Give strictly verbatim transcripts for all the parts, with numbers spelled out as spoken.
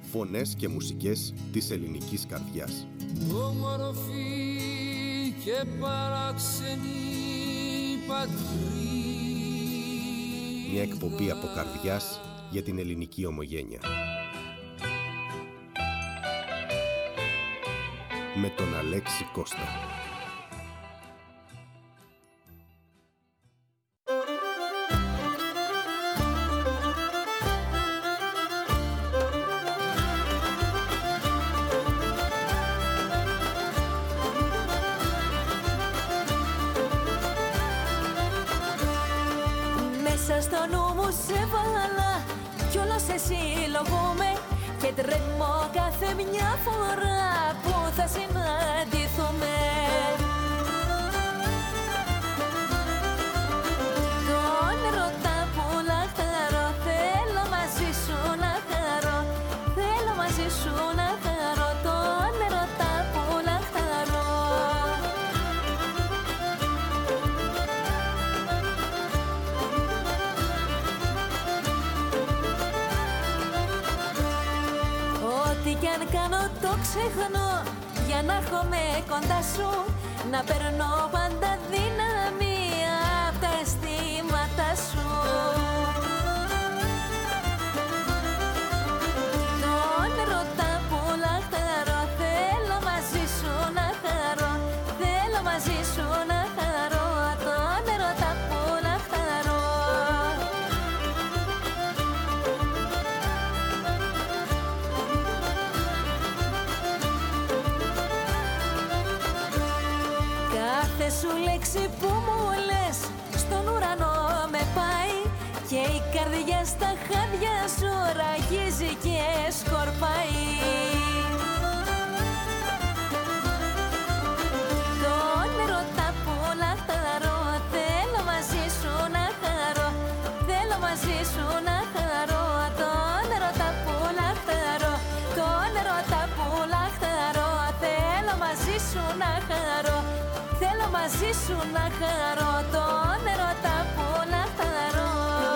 Φωνές και μουσικές της ελληνικής καρδιάς. Όμορφη και παράξενη πατρίδα. Μια εκπομπή από καρδιάς για την ελληνική ομογένεια. Με τον Αλέξη Κώστα. Μέσα στο νου μου σε βάλα κι όλο σε συλλογούμε και τρέμω κάθε μια φορά που θα συναντηθούμε. Τον ερώτα που λαχταρώ, θέλω μαζί σου να χαρώ, θέλω μαζί σου να χαρώ, τον ερώτα που λαχταρώ. Ό,τι κι αν κάνω το ξεχνώ για να έρχομαι κοντά σου, να παίρνω πάντα δύναμη απ' τα αισθήματα σου. Τον ερώτα που λαχταρώ, θέλω μαζί σου να χαρώ, θέλω μαζί σου να χαρώ, τον ερώτα που λαχταρώ. Κάθε σου λέξη που μου λες στον ουρανό με πάει και η καρδιά στα χάδια σου ραγίζει και σκορπάει. Τον ερώτα που λαχταρώ, θέλω μαζί σου να χαρώ, θέλω μαζί σου να χαρώ, τον ερώτα που λαχταρώ, τον ερώτα που λαχταρώ, θέλω μαζί σου να χαρώ, θέλω μαζί σου να χαρώ, τον ερώτα που λαχταρώ.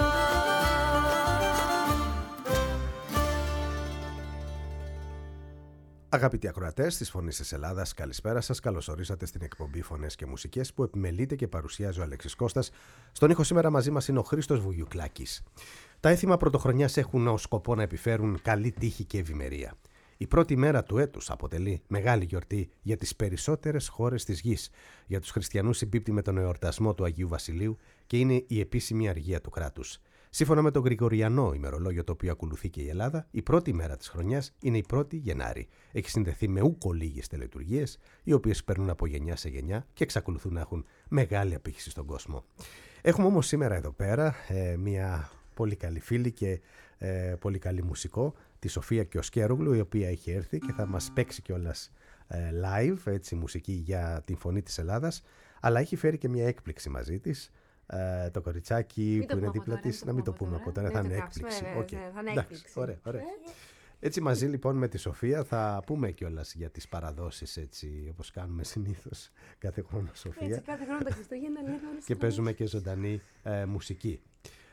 Αγαπητοί ακροατές της Φωνής της Ελλάδας, καλησπέρα σας. Καλώς ορίσατε στην εκπομπή Φωνές και Μουσικές που επιμελείται και παρουσιάζει ο Αλέξης Κώστας. Στον ήχο σήμερα μαζί μας είναι ο Χρήστος Βουγιουκλάκης. Τα έθιμα πρωτοχρονιάς έχουν ως σκοπό να επιφέρουν καλή τύχη και ευημερία. Η πρώτη μέρα του έτους αποτελεί μεγάλη γιορτή για τις περισσότερες χώρες της γης. Για τους χριστιανούς συμπίπτει με τον εορτασμό του Αγίου Βασιλείου και είναι η επίσημη αργία του κράτους. Σύμφωνα με το Γρηγοριανό ημερολόγιο, το οποίο ακολουθεί και η Ελλάδα, η πρώτη μέρα της χρονιάς είναι η πρώτη Γενάρη. Έχει συνδεθεί με ούκο λίγες τελετουργίες, οι οποίες περνούν από γενιά σε γενιά και εξακολουθούν να έχουν μεγάλη απήχηση στον κόσμο. Έχουμε όμως σήμερα εδώ πέρα ε, μια πολύ καλή φίλη και ε, πολύ καλή μουσικό, τη Σοφία Κιοσκέρογλου, η οποία έχει έρθει και θα μας παίξει κιόλας ε, live, έτσι, μουσική για την Φωνή της Ελλάδας, αλλά έχει φέρει και μια έκπληξη μαζί της. Uh, το κοριτσάκι που είναι δίπλα της, να μην το πούμε από τώρα, θα είναι έκπληξη. Θα είναι έκπληξη. Ωραία, ωραία. Έτσι μαζί λοιπόν με τη Σοφία θα πούμε κιόλας για τις παραδόσεις, έτσι όπως κάνουμε συνήθως κάθε χρόνο, Σοφία. Έτσι κάθε χρόνο τα Χριστούγεννα λέμε όλες. Και παίζουμε και ζωντανή ε, μουσική.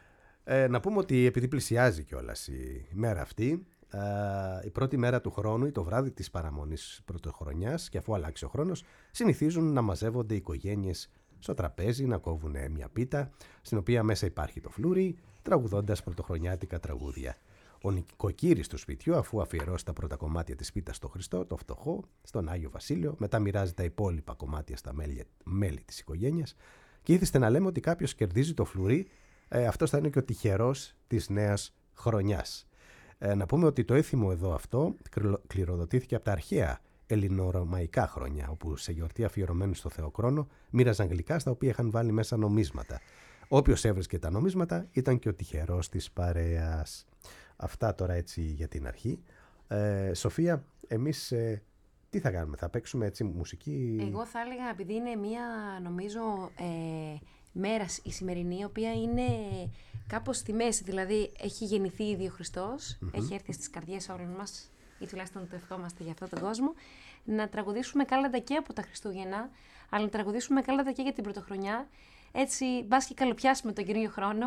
Ε, να πούμε ότι επειδή πλησιάζει κιόλας η μέρα αυτή, ε, η πρώτη μέρα του χρόνου ή το βράδυ της παραμονής πρωτοχρονιάς, και αφού αλλάξει ο χρόνος, συνηθίζουν να μαζεύονται οι οικογένειες στο τραπέζι, να κόβουν μια πίτα, στην οποία μέσα υπάρχει το φλούρι, τραγουδώντας πρωτοχρονιάτικα τραγούδια. Ο νοικοκύρης του σπιτιού, αφού αφιερώσει τα πρώτα κομμάτια της πίτας στο Χριστό, το φτωχό, στον Άγιο Βασίλειο, μετά μοιράζει τα υπόλοιπα κομμάτια στα μέλη, μέλη της οικογένειας, και ήθιστε να λέμε ότι κάποιος κερδίζει το φλουρί, ε, αυτός θα είναι και ο τυχερός της νέας χρονιάς. Ε, να πούμε ότι το έθιμο εδώ αυτό κληροδοτήθηκε από τα αρχαία ελληνορωμαϊκά χρόνια, όπου σε γιορτή αφιερωμένη στο Θεοκρόνο μοίραζαν γλυκά στα οποία είχαν βάλει μέσα νομίσματα. Όποιος έβρισκε τα νομίσματα ήταν και ο τυχερός της παρέας. Αυτά τώρα έτσι για την αρχή. Ε, Σοφία, εμείς ε, τι θα κάνουμε, θα παίξουμε έτσι μουσική? Εγώ θα έλεγα, επειδή είναι μια νομίζω ε, μέρα η σημερινή, η οποία είναι κάπως στη μέση, δηλαδή έχει γεννηθεί ήδη ο Χριστός, mm-hmm. έχει έρθει στις καρδιές όλων μας, ή τουλάχιστον το ευχόμαστε για αυτόν τον κόσμο, να τραγουδήσουμε κάλαντα και από τα Χριστούγεννα, αλλά να τραγουδήσουμε κάλαντα και για την Πρωτοχρονιά. Έτσι, μπας και καλοπιάσουμε τον καινούριο χρόνο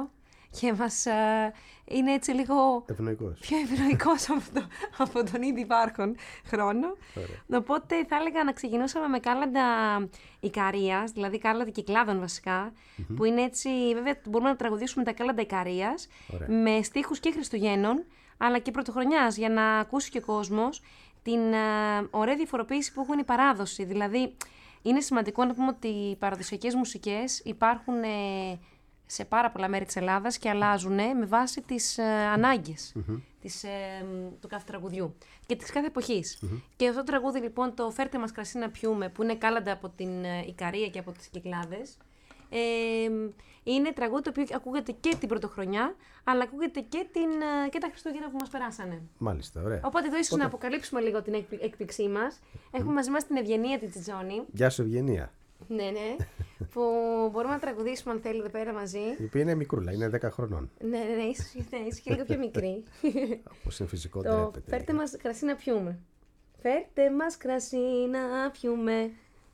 και μας ε, είναι έτσι λίγο Ευνοϊκός. πιο ευνοϊκός από, το, από τον ήδη υπάρχον χρόνο. Ωραία. Οπότε θα έλεγα να ξεκινούσαμε με κάλαντα Ικαρίας, δηλαδή κάλαντα Κυκλάδων βασικά, mm-hmm. που είναι έτσι, βέβαια μπορούμε να τραγουδήσουμε τα κάλαντα Ικαρίας με στίχους και Χριστουγέννων, αλλά και Πρωτοχρονιάς, για να ακούσει και ο κόσμος την α, ωραία διαφοροποίηση που έχουν η παράδοση. Δηλαδή, είναι σημαντικό να πούμε ότι οι παραδοσιακές μουσικές υπάρχουν ε, σε πάρα πολλά μέρη της Ελλάδας και αλλάζουν ε, με βάση τις ε, ανάγκες mm-hmm. της, ε, του κάθε τραγουδιού και της κάθε εποχής. Mm-hmm. Και αυτό το τραγούδι, λοιπόν, το «Φέρτε μας κρασί να πιούμε», που είναι κάλαντα από την ε, Ικαρία και από τις Κυκλάδες, Ε, είναι τραγούδι το οποίο ακούγεται και την Πρωτοχρονιά, αλλά ακούγεται και, την, και τα Χριστούγεννα που μας περάσανε. Μάλιστα, ωραία. Οπότε εδώ ίσως να αποκαλύψουμε λίγο την έκπληξή μας. Έχουμε μαζί μας την Ευγενία την Τσιτζόνη. Γεια σου, Ευγενία. Ναι, ναι. Που μπορούμε να τραγουδήσουμε αν θέλει εδώ πέρα μαζί. Η οποία είναι μικρούλα, είναι δέκα χρονών. Ναι, ναι, ναι, ίσως ναι, και λίγο πιο μικρή. Όπως είναι φυσικό, το τρέπεται. Φέρτε μας κρασί να πιούμε. Φέρτε μας κρασί να πιούμε.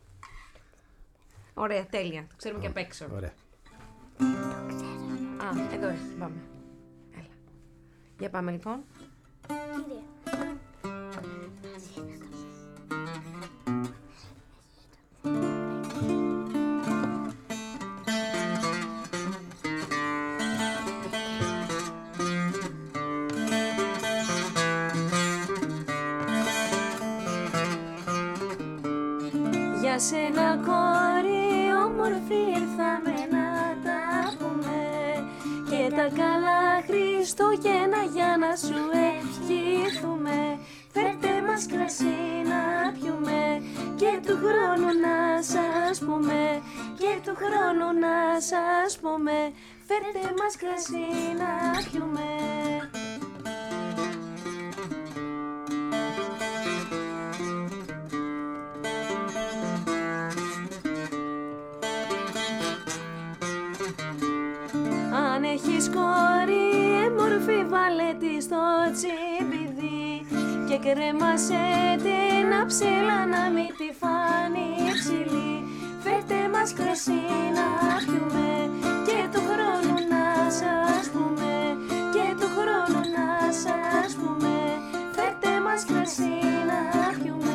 Ωραία, τέλεια. Το ξέρουμε και απ' έξω. Ωραία. Α, εδώ έρθει. Πάμε. Έλα. Για πάμε λοιπόν. Κύριε. Για σένα κόρη όμορφη ήρθαμε να τα πούμε και τα καλά Χριστούγεννα για να σου ευχηθούμε. Φέρτε μας κρασί να πιούμε και του χρόνου να σας πούμε, και του χρόνου να σας πούμε. Φέρτε μας κρασί να πιούμε. Αν έχεις κόρη έμορφη βάλε τη στο τσιμπιδί και κρέμασε την ψήλα να μην τη φάνει ψηλή. Φέρτε μας κρασί να πιούμε και του χρόνου να σας πούμε, και του χρόνου να σας πούμε. Φέρτε μας κρασί να πιούμε.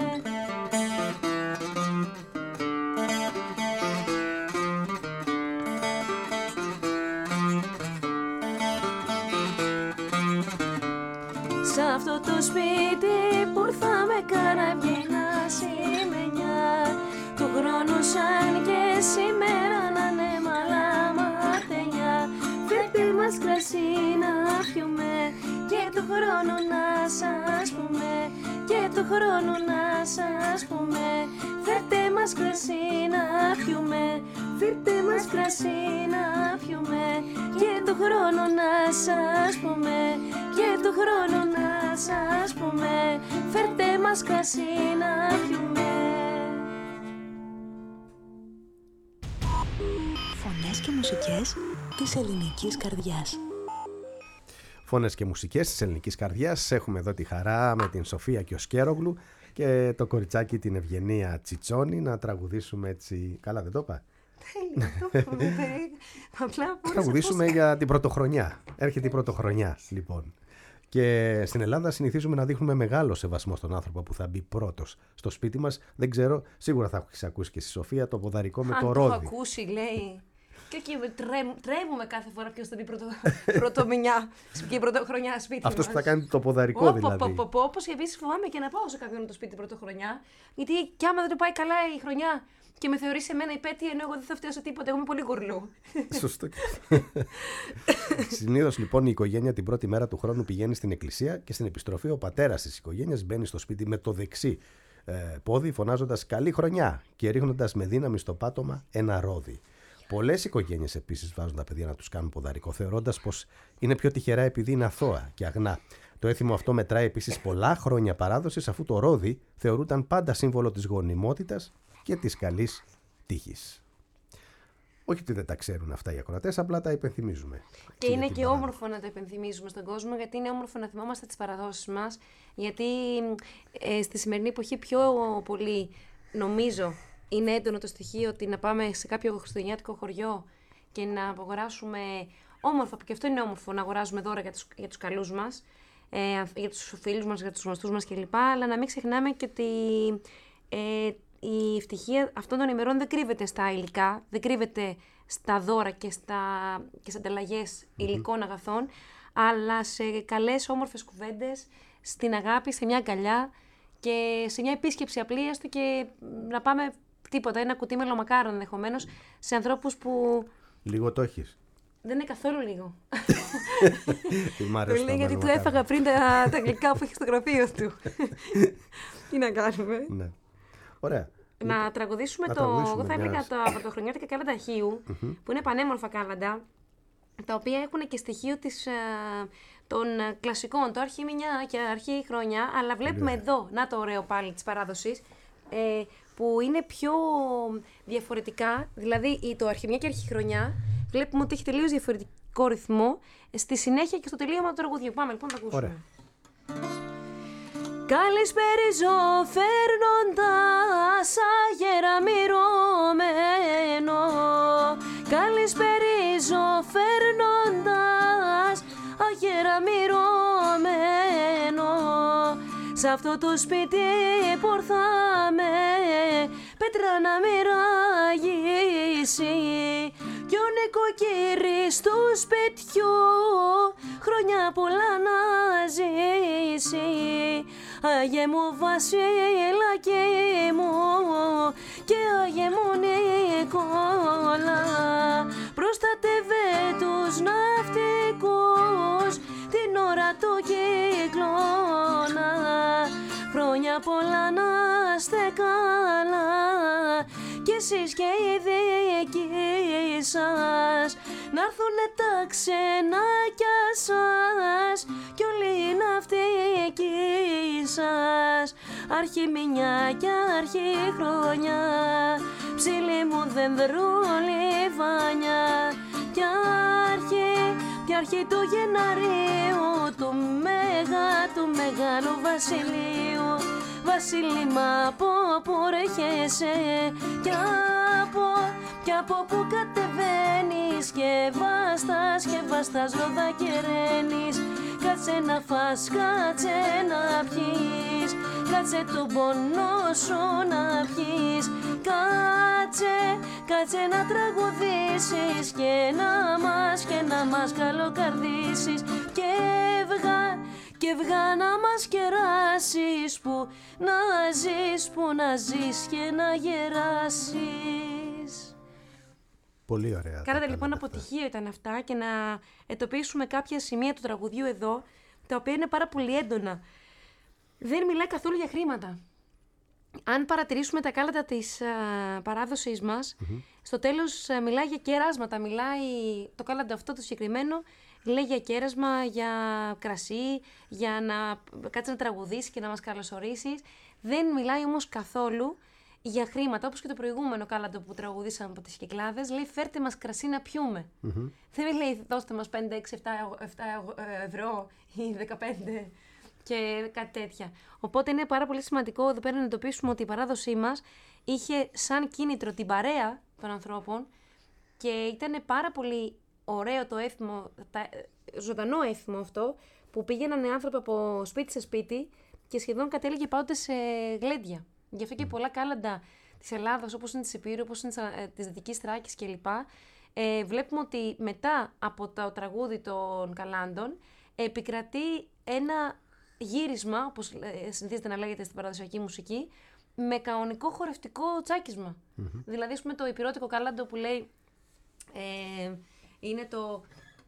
Σ' αυτό το σπίτι που ήρθαμε καραβιένα σημαίνια, του χρόνου σαν και σήμερα να είναι μαλάματενιά. Φέρτε μας κρασί να πιούμε και του χρόνου να σας πούμε, και του χρόνου να σας πούμε. Φέρτε μας κρασί να πιούμε, φέρτε μας κρασί να πιούμε και του χρόνου να σας πούμε, και του χρόνου να σας πούμε. Φέρτε μας κρασί να πιούμε. Φωνές και μουσικές της ελληνικής καρδιάς. Φωνές και μουσικές της ελληνικής καρδιάς. Έχουμε εδώ τη χαρά με την Σοφία Κιοσκέρογλου και το κοριτσάκι την Ευγενία Τσιτσόνη να τραγουδήσουμε έτσι. Καλά, δεν το είπα? Τραγουδήσουμε για την Πρωτοχρονιά. Έρχεται η Πρωτοχρονιά, λοιπόν. Και στην Ελλάδα συνηθίζουμε να δείχνουμε μεγάλο σεβασμό στον άνθρωπο που θα μπει πρώτος στο σπίτι μας. Δεν ξέρω, σίγουρα θα έχεις ακούσει και στη Σοφία το ποδαρικό με Αν το το ρόδι. έχω ακούσει, λέει. Και εκεί τρέμουμε κάθε φορά ποιος θα μπει πρώτο, πρωτομηνιά και η πρωτοχρονιά σπίτι μας. Αυτός που θα κάνει το ποδαρικό Ω, δηλαδή. Πω, πω, πω, όπως επίσης φοβάμαι και να πάω σε κάποιον το σπίτι πρωτοχρονιά. Γιατί κι άμα δεν το πάει καλά η χρονιά και με θεωρεί σε μένα υπέτεια, ενώ εγώ δεν θα φταίω σε τίποτα, εγώ είμαι πολύ γουρλού. Σωστό. Συνήθως λοιπόν η οικογένεια την πρώτη μέρα του χρόνου πηγαίνει στην εκκλησία και στην επιστροφή ο πατέρας της οικογένειας μπαίνει στο σπίτι με το δεξί ε, πόδι, φωνάζοντας καλή χρονιά και ρίχνοντας με δύναμη στο πάτωμα ένα ρόδι. Πολλές οικογένειες επίσης βάζουν τα παιδιά να τους κάνουν ποδαρικό, θεωρώντας πως είναι πιο τυχερά επειδή είναι αθώα και αγνά. Το έθιμο αυτό μετράει επίσης πολλά χρόνια παράδοσης, αφού το ρόδι θεωρούταν πάντα σύμβολο της γονιμότητας και της καλής τύχης. Όχι ότι δεν τα ξέρουν αυτά οι ακροατές, απλά τα υπενθυμίζουμε. Και είναι και όμορφο να το υπενθυμίζουμε στον κόσμο, γιατί είναι όμορφο να θυμόμαστε τις παραδόσεις μας. Γιατί ε, στη σημερινή εποχή πιο πολύ, νομίζω, είναι έντονο το στοιχείο ότι να πάμε σε κάποιο χριστουγεννιάτικο χωριό και να απογοράσουμε όμορφα, που και αυτό είναι όμορφο να αγοράζουμε δώρα για τους, για τους καλούς μας, ε, για τους φίλους μας, για τους γνωστούς μας κλπ. Αλλά να μην ξεχνάμε και ότι ε, η ευτυχία αυτών των ημερών δεν κρύβεται στα υλικά, δεν κρύβεται στα δώρα και, στα, και σε ανταλλαγές υλικών mm-hmm. αγαθών, αλλά σε καλές όμορφες κουβέντες, στην αγάπη, σε μια αγκαλιά και σε μια επίσκεψη απλή, έστω και να πάμε τίποτα, ένα κουτί μελομακάρων ενδεχομένως, σε ανθρώπους που... Λίγο το έχεις. Δεν είναι καθόλου λίγο. Το λέει γιατί του έφαγα πριν τα, τα γλυκά που έχει στο γραφείο του. Τι να κάνουμε. Ναι. Ωραία. Να τραγουδήσουμε να το... τραγουδήσουμε Εγώ θα έλεγα μιας... τα πρωτοχρονιάτικα κάλαντα Χίου, mm-hmm. που είναι πανέμορφα κάλαντα, τα οποία έχουν και στοιχείο της, των κλασικών, το αρχή μηνιά και αρχή χρόνια, αλλά βλέπουμε yeah. εδώ, να το ωραίο πάλι της παράδοσης, ε, που είναι πιο διαφορετικά, δηλαδή το αρχιμηνιά και αρχιχρονιά, βλέπουμε ότι έχει τελείως διαφορετικό ρυθμό, στη συνέχεια και στο τελείωμα του τραγουδιού. Πάμε λοιπόν να ακούσουμε. Ωραία. Καλησπέριζω φέρνοντας αγέρα μυρωμένο. Καλησπέριζω φέρνοντας αγέρα μυρωμένο. Σ' αυτό το σπίτι πορθάμε πέτρα να μοιραγήσει κι ο νοικοκύρης του σπιτιού χρόνια πολλά να ζήσει. Άγιε μου Βασιλάκι μου και Άγιε μου Νικόλα, προστατεύε τους ναυτικούς την ώρα του κυκλώνα. Χρόνια πολλά να είστε καλά κι εσείς και οι δικοί σας, να έρθουνε τα ξενάκια σας κι όλοι οι ναυτικοί σας. Αρχιμηνιά και αρχιχρονιά, ψηλή μου δενδρούλη βάνια, κι αρχή, κι αρχή του Γεναρίου, του μέγα, του μεγάλου βασιλείου. Βασίλημα από που ρέχεσαι κι από, κι από που κατεβαίνεις και βάστας και βάστας ρόδα και ραίνεις. Κάτσε να φας, κάτσε να πιείς, κάτσε τον πόνο σου να πιείς. Κάτσε, κάτσε να τραγουδήσεις και να μας, και να μας καλοκαρδίσεις και βγα, και βγα να μας κεράσεις, που να ζεις, που να ζεις και να γεράσεις. Πολύ ωραία. Κάνατε λοιπόν αποτυχία ήταν αυτά και να εντοπίσουμε κάποια σημεία του τραγουδιού εδώ, τα οποία είναι πάρα πολύ έντονα. Δεν μιλάει καθόλου για χρήματα. Αν παρατηρήσουμε τα κάλαντα της α, παράδοσης μας, mm-hmm. στο τέλος α, μιλάει για κεράσματα. Μιλάει το κάλαντα αυτό το συγκεκριμένο, λέει για κέρασμα, για κρασί, για να κάτσει να τραγουδήσει και να μας καλωσορίσεις. Δεν μιλάει όμως καθόλου για χρήματα, όπως και το προηγούμενο κάλαντο που τραγουδήσαμε από τις Κυκλάδες. Λέει φέρτε μας κρασί να πιούμε. Mm-hmm. Δεν λέει δώστε μας πέντε, έξι, επτά ευρώ ή δεκαπέντε και κάτι τέτοια. Οπότε είναι πάρα πολύ σημαντικό εδώ πέρα να εντοπίσουμε ότι η παράδοσή μας είχε σαν κίνητρο την παρέα των ανθρώπων και ήταν πάρα πολύ ωραίο το έθιμο, τα, ζωντανό έθιμο αυτό, που πήγαιναν οι άνθρωποι από σπίτι σε σπίτι και σχεδόν κατέληγε πάντοτε σε γλέντια. Γι' αυτό και πολλά κάλαντα της Ελλάδας, όπως είναι της Επίρου, όπως είναι της Δυτικής Θράκης κλπ. Ε, βλέπουμε ότι μετά από το τραγούδι των καλάντων επικρατεί ένα γύρισμα, όπως συνηθίζεται να λέγεται στην παραδοσιακή μουσική, με κανονικό χορευτικό τσάκισμα. Mm-hmm. Δηλαδή, ας πούμε, το υπηρώτικο κάλαντο που λέει ε, είναι το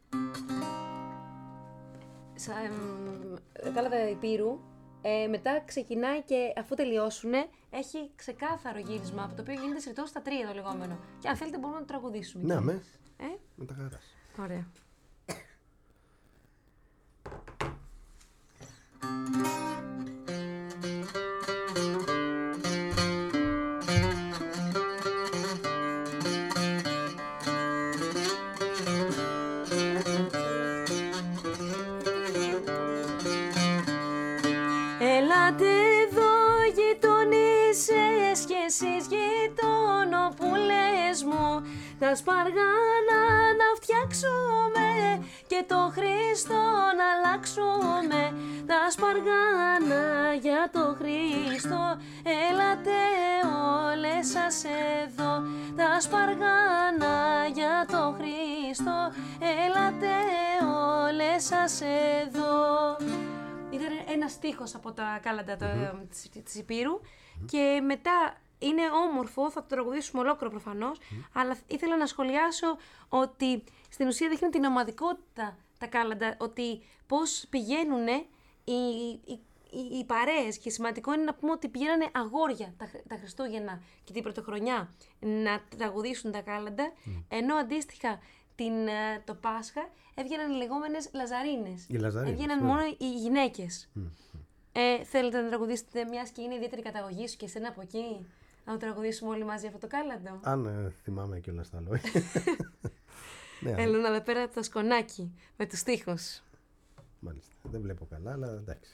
κάλαντα Υπήρου. Ε, μετά ξεκινάει και αφού τελειώσουνε, έχει ξεκάθαρο γύρισμα, από το οποίο γίνεται συρτό στα τρία το λεγόμενο. Και αν θέλετε μπορούμε να το τραγουδήσουμε. Ναι, με. Ε? Με τα χαράς. Ωραία. Ελάτε εδώ γειτονίσες κι εσείς γειτονοπούλες μου, τα σπαργάνα να φτιάξετε φτιάξουμε και το Χριστό να αλλάξουμε. Τα σπαργάνα για το Χριστό, έλατε όλες σας εδώ. Τα σπαργάνα για το Χριστό, έλατε όλες σας εδώ. Ήταν ένας στίχος από τα κάλαντα mm-hmm. της, της Υπήρου mm-hmm. και μετά είναι όμορφο, θα το τραγουδήσουμε ολόκληρο προφανώς, mm-hmm. αλλά ήθελα να σχολιάσω ότι στην ουσία δείχνει την ομαδικότητα τα κάλαντα, ότι πώς πηγαίνουν οι, οι, οι, οι παρέες, και σημαντικό είναι να πούμε ότι πηγαίνανε αγόρια τα, τα Χριστούγεννα και την Πρωτοχρονιά να τραγουδήσουν τα κάλαντα, mm. ενώ αντίστοιχα την, το Πάσχα έβγαιναν οι λεγόμενες λαζαρίνες. Οι λαζαρίνες έβγαιναν yeah. μόνο οι γυναίκες. Mm. Ε, θέλετε να τραγουδήσετε, μιας και είναι ιδιαίτερη καταγωγή σου και εσένα από εκεί, να το τραγουδήσουμε όλοι μαζί αυτό το κάλαντο? Αν ε, θυμάμαι κιόλας τα λόγια. Ναι, έλα να πέρα από το σκονάκι με τους στίχους. Μάλιστα. Δεν βλέπω καλά, αλλά εντάξει.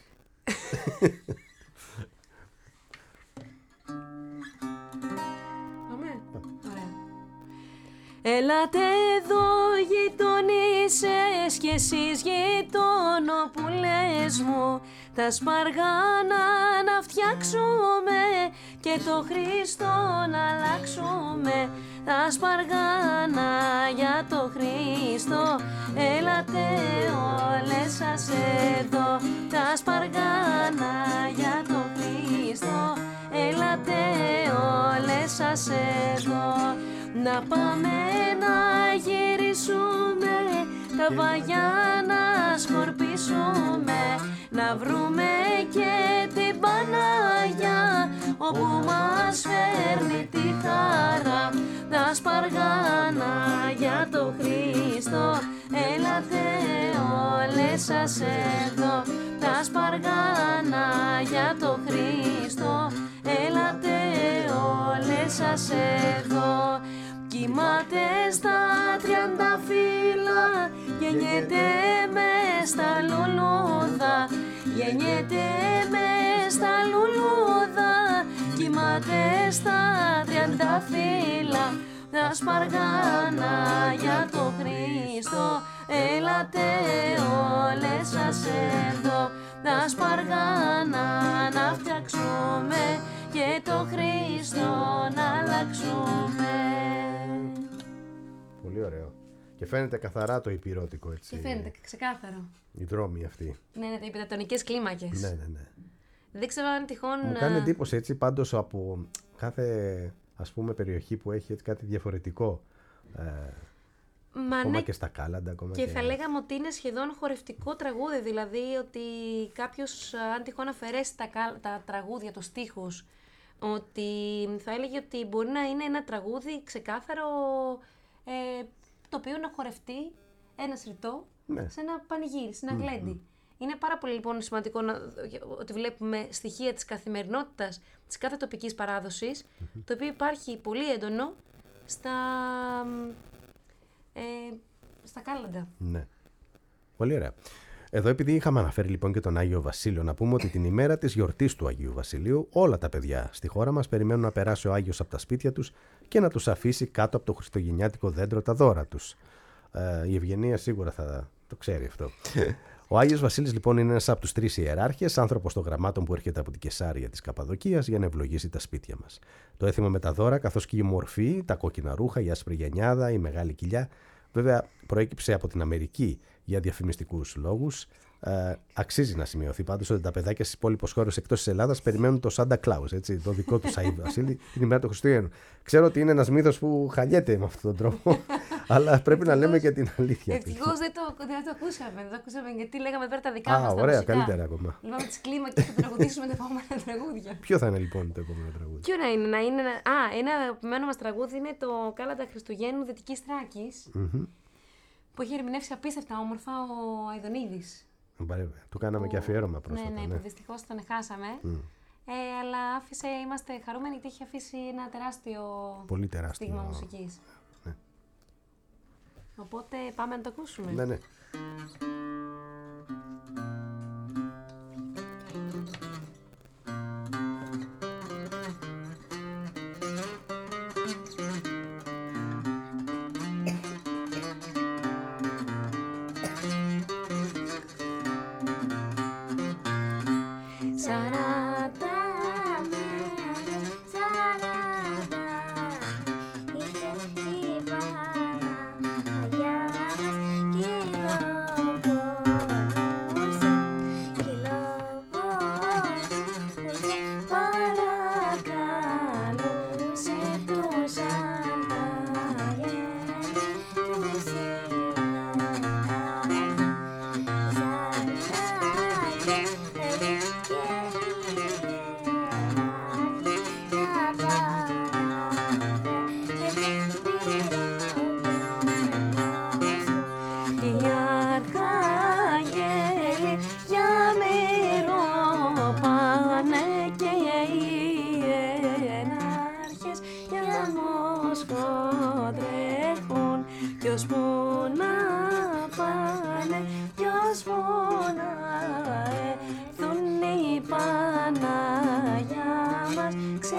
Πάμε. Ωραία. Έλατε εδώ γειτονίσες κι εσείς γειτονοπουλές μου, τα σπαργάνα να φτιάξουμε και το Χριστό να αλλάξουμε. Τα σπαργάνα για το Χριστό, έλατε όλες σας εδώ. Τα σπαργάνα για το Χριστό, έλατε όλες σας εδώ. Να πάμε να γυρίσουμε, τα βαγιά να σκορπίσουμε, να βρούμε και την Παναγιά όπου μας φέρνει τη χαρά. Τα σπαργάνα για το Χριστό, έλατε όλες σας εδώ. Τα σπαργάνα για το Χριστό, έλατε όλες σας εδώ. Κοιμάται στα τριανταφύλλα, γεννιέται μες στα λουλούδα, γεννιέται μες στα λουλούδα. Κοιμάται στα τριανταφύλλα, τα σπαργάνα για το Χριστό, έλατε όλες σας εδώ. Τα σπαργάνα να φτιάξουμε και το Χριστό να αλλάξουμε. Πολύ ωραίο. Και φαίνεται καθαρά το υπηρώτικο, έτσι. Και φαίνεται ξεκάθαρο. Οι δρόμοι αυτοί. Ναι, ναι, οι πεντατονικές κλίμακες. Ναι, ναι, ναι. Δεν ξέρω αν τυχόν... Μου κάνει εντύπωση έτσι πάντως από κάθε, ας πούμε, περιοχή που έχει έτσι κάτι διαφορετικό. Ε, Μα ακόμα ναι, και στα κάλαντα. Ακόμα και, και θα λέγαμε ότι είναι σχεδόν χορευτικό τραγούδι, δηλαδή ότι κάποιος αν τυχόν αφαιρέσει τα, τα τραγούδια, τους στίχους, ότι θα έλεγε ότι μπορεί να είναι ένα τραγούδι ξεκάθαρο, ε, το οποίο να χορευτεί ένα ρητό, ναι, σε ένα πανηγύρι, σε ένα mm-hmm. γλέντι. Είναι πάρα πολύ λοιπόν σημαντικό να, ότι βλέπουμε στοιχεία της καθημερινότητας της κάθε τοπικής παράδοσης, mm-hmm. το οποίο υπάρχει πολύ έντονο στα, ε, στα κάλαντα. Ναι. Πολύ ωραία. Εδώ, επειδή είχαμε αναφέρει λοιπόν και τον Άγιο Βασίλειο, να πούμε ότι την ημέρα της γιορτής του Αγίου Βασιλείου όλα τα παιδιά στη χώρα μας περιμένουν να περάσει ο Άγιος από τα σπίτια τους και να τους αφήσει κάτω από το χριστουγεννιάτικο δέντρο τα δώρα τους. Ε, η Ευγενία σίγουρα θα το ξέρει αυτό. Ο Άγιος Βασίλης λοιπόν είναι ένας από τους τρεις ιεράρχες, άνθρωπος των γραμμάτων που έρχεται από την Κεσάρια της Καπαδοκίας για να ευλογήσει τα σπίτια μας. Το έθιμο με τα δώρα, καθώς και η μορφή, τα κόκκινα ρούχα, η άσπρη γενιάδα, η μεγάλη κοιλιά, βέβαια προέκυψε από την Αμερική για διαφημιστικούς λόγους. Ε, αξίζει να σημειωθεί πάντως ότι τα παιδάκια στις υπόλοιπες χώρες εκτός της Ελλάδας περιμένουν το Σάντα Κλάους, έτσι, το δικό του Άγιο Βασίλη, την ημέρα του Χριστουγέννου. Ξέρω ότι είναι ένας μύθος που χαλιέται με αυτόν τον τρόπο, αλλά πρέπει να λέμε και την αλήθεια. Ευτυχώς δεν το, δεν το ακούσαμε, δεν το ακούσαμε γιατί λέγαμε πέρα τα δικά μας. Α, ωραία, καλύτερα ακόμα. Λέμε τις κλίμακες και θα τραγουδήσουμε τα επόμενα τραγούδια. Ποιο θα είναι λοιπόν το επόμενο τραγούδι? Ποιο να είναι, να είναι. Α, ένα αγαπημένο μας τραγούδι είναι το Κάλαντα Χριστουγέννου Δυτικής Θράκης, mm-hmm. που έχει ερμηνεύσει απίστευτα όμορφα ο Αηδονίδης. Του κάναμε που... και αφιέρωμα πρόσφατα. Ναι, ναι, ναι. που δυστυχώς τον χάσαμε. Mm. Ε, αλλά άφησε, είμαστε χαρούμενοι γιατί έχει αφήσει ένα τεράστιο, πολύ τεράστιο στίγμα μουσικής. Ναι. Οπότε πάμε να το ακούσουμε. Ναι, ναι. που να πάνε, ποιος που να έρθουν οι Παναγιά μας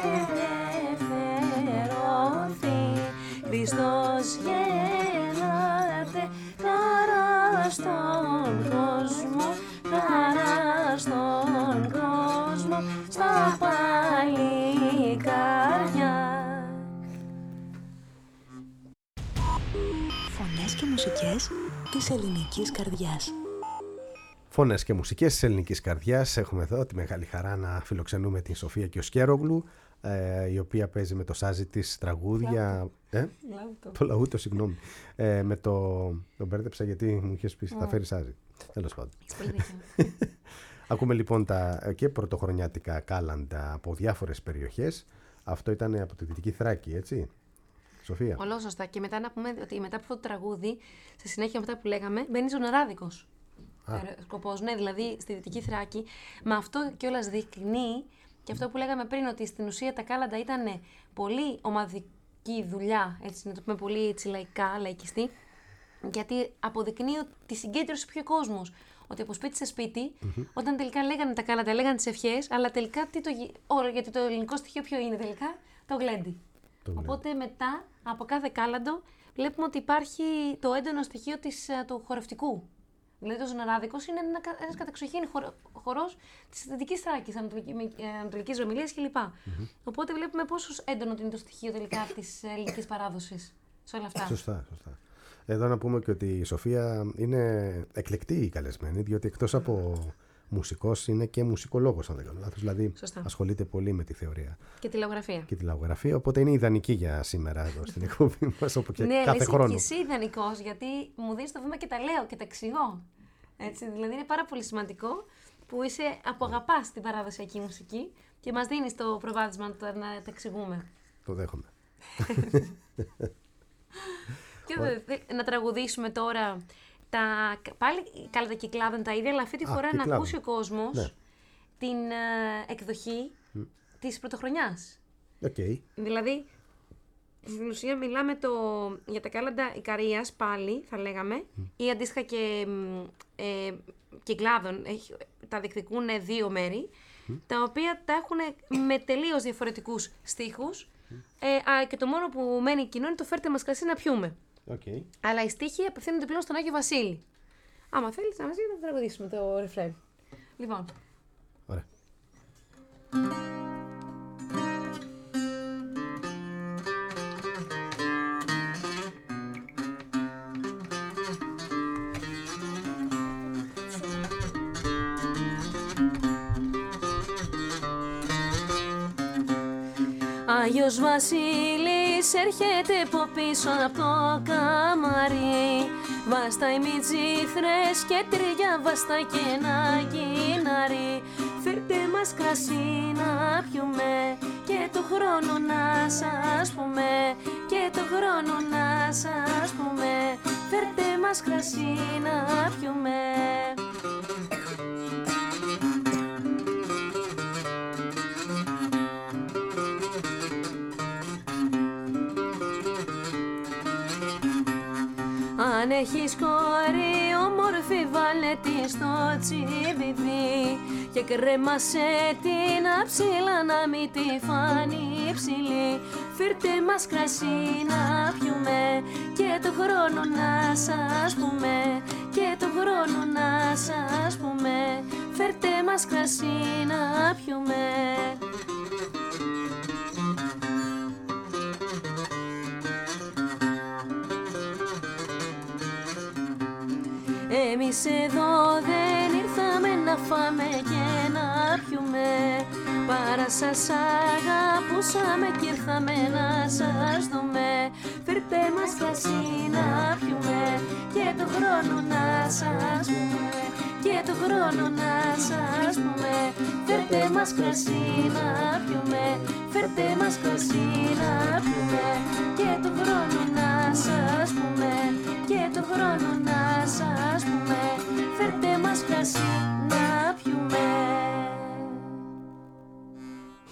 ξελευθερωθεί. Χριστός γεννάται, χαρά στον κόσμο, χαρά στον κόσμο, στα παλικάρια. Φωνές και μουσικές της ελληνικής καρδιάς. Φωνές και μουσικές της ελληνικής καρδιάς. Έχουμε εδώ τη μεγάλη χαρά να φιλοξενούμε την Σοφία Κιοσκέρογλου, ε, η οποία παίζει με το σάζι της τραγούδια. Ε? Λαούτο. Το λαούτο, συγγνώμη. Ε, με το. Τον μπέρδεψα γιατί μου είχες πει θα φέρει σάζι. Τέλος πάντων. Ακούμε λοιπόν τα και πρωτοχρονιάτικα κάλαντα από διάφορες περιοχές. Αυτό ήταν από τη Δυτική Θράκη, έτσι, Σοφία? Ολόσωστα. Και μετά να πούμε ότι μετά από αυτό το τραγούδι, στη συνέχεια αυτά που λέγαμε, μπαίνει Ζωναράδικος. Σκοπός, ναι, δηλαδή στη Δυτική Θράκη. Με αυτό κιόλας δεικνύει και αυτό που λέγαμε πριν, ότι στην ουσία τα κάλαντα ήταν πολύ ομαδική δουλειά, έτσι να το πούμε πολύ έτσι, λαϊκά, λαϊκιστή, γιατί αποδεικνύει ότι συγκέντρωσε πιο κόσμος. Ότι από σπίτι σε σπίτι, mm-hmm. όταν τελικά λέγανε τα κάλαντα, λέγανε τις ευχές, αλλά τελικά τι το, όρο, γιατί το ελληνικό στοιχείο ποιο είναι τελικά, το γλέντι. Το Οπότε γλέντι. Μετά από κάθε κάλαντο βλέπουμε ότι υπάρχει το έντονο στοιχείο της, του χορευτικού. Δηλαδή το Ζωναράδικος είναι ένα, ένας κατεξοχήν χορο, χορός της Δυτικής Θράκης, Ανατολικής Ρωμυλίας κλπ. Mm-hmm. Οπότε βλέπουμε πόσο έντονο είναι το στοιχείο τελικά της ελληνικής παράδοσης σε όλα αυτά. Σωστά, σωστά. Εδώ να πούμε και ότι η Σοφία είναι εκλεκτή η καλεσμένη, διότι εκτός από μουσικός είναι και μουσικολόγος, αν δεν κάνω λάθος. Δηλαδή Σωστά. ασχολείται πολύ με τη θεωρία. Και τη λαογραφία. Και τη λαογραφία, οπότε είναι ιδανική για σήμερα εδώ στην εκπομπή μας, όπου και ναι, κάθε χρόνο. Ναι, και εσύ ιδανικός, γιατί μου δίνεις το βήμα και τα λέω και τα εξηγώ. Έτσι, δηλαδή είναι πάρα πολύ σημαντικό που είσαι, αποαγαπάς την παραδοσιακή μουσική και μας δίνεις το προβάδισμα να τα εξηγούμε. Το δέχομαι. Και να τραγουδήσουμε τώρα τα, πάλι καλά τα κυκλάδων τα ίδια, αλλά αυτή τη φορά Α, να ακούσει ο κόσμος ναι. την uh, εκδοχή mm. της πρωτοχρονιάς. Okay. Δηλαδή, στην ουσία μιλάμε το, για τα κάλαντα Ικαρίας πάλι, θα λέγαμε, mm. ή αντίστοιχα και ε, κυκλάδων, έχει, τα διεκδικούν δύο μέρη, mm. τα οποία τα έχουν με τελείως διαφορετικούς στίχους mm. ε, α, και το μόνο που μένει κοινό είναι το φέρτε μας κρασί να πιούμε. Okay. Αλλά οι στίχοι απευθύνονται πλέον στον Άγιο Βασίλη. Άμα θέλεις να μας δει, να τραγουδήσουμε το ρεφρέν. Λοιπόν. Ωραία. Άγιος Βασίλης έρχεται από πίσω από το καμαρί. Βάστα οι μιτζήθρες και τριγιά βάστα και ένα γυναρί. Φέρτε μας κρασί να πιούμε και το χρόνο να σας πούμε, και το χρόνο να σας πούμε. Φέρτε μας κρασί να πιούμε. Αν έχεις κόρη όμορφη βάλε τη στο τσιβιδί και κρέμασε την αψίλα να μην τη φάνει ψηλή. Φέρτε μας κρασί να πιούμε και το χρόνο να σας πούμε, και το χρόνο να σας πούμε. Φέρτε μας κρασί να πιούμε. Εμείς εδώ δεν ήρθαμε να φάμε και να πιούμε, παρά σας αγαπούσαμε κι ήρθαμε να σας δούμε. Φέρτε μας κρασί να πιούμε και το χρόνο να σας πούμε, και το χρόνο να σας πούμε. Φέρτε μας κρασί να πιούμε, φέρτε μας κρασί να πιούμε και το χρόνο να σας πούμε, και το χρόνο να σας πούμε. Φέρτε μας κρασί να πιούμε.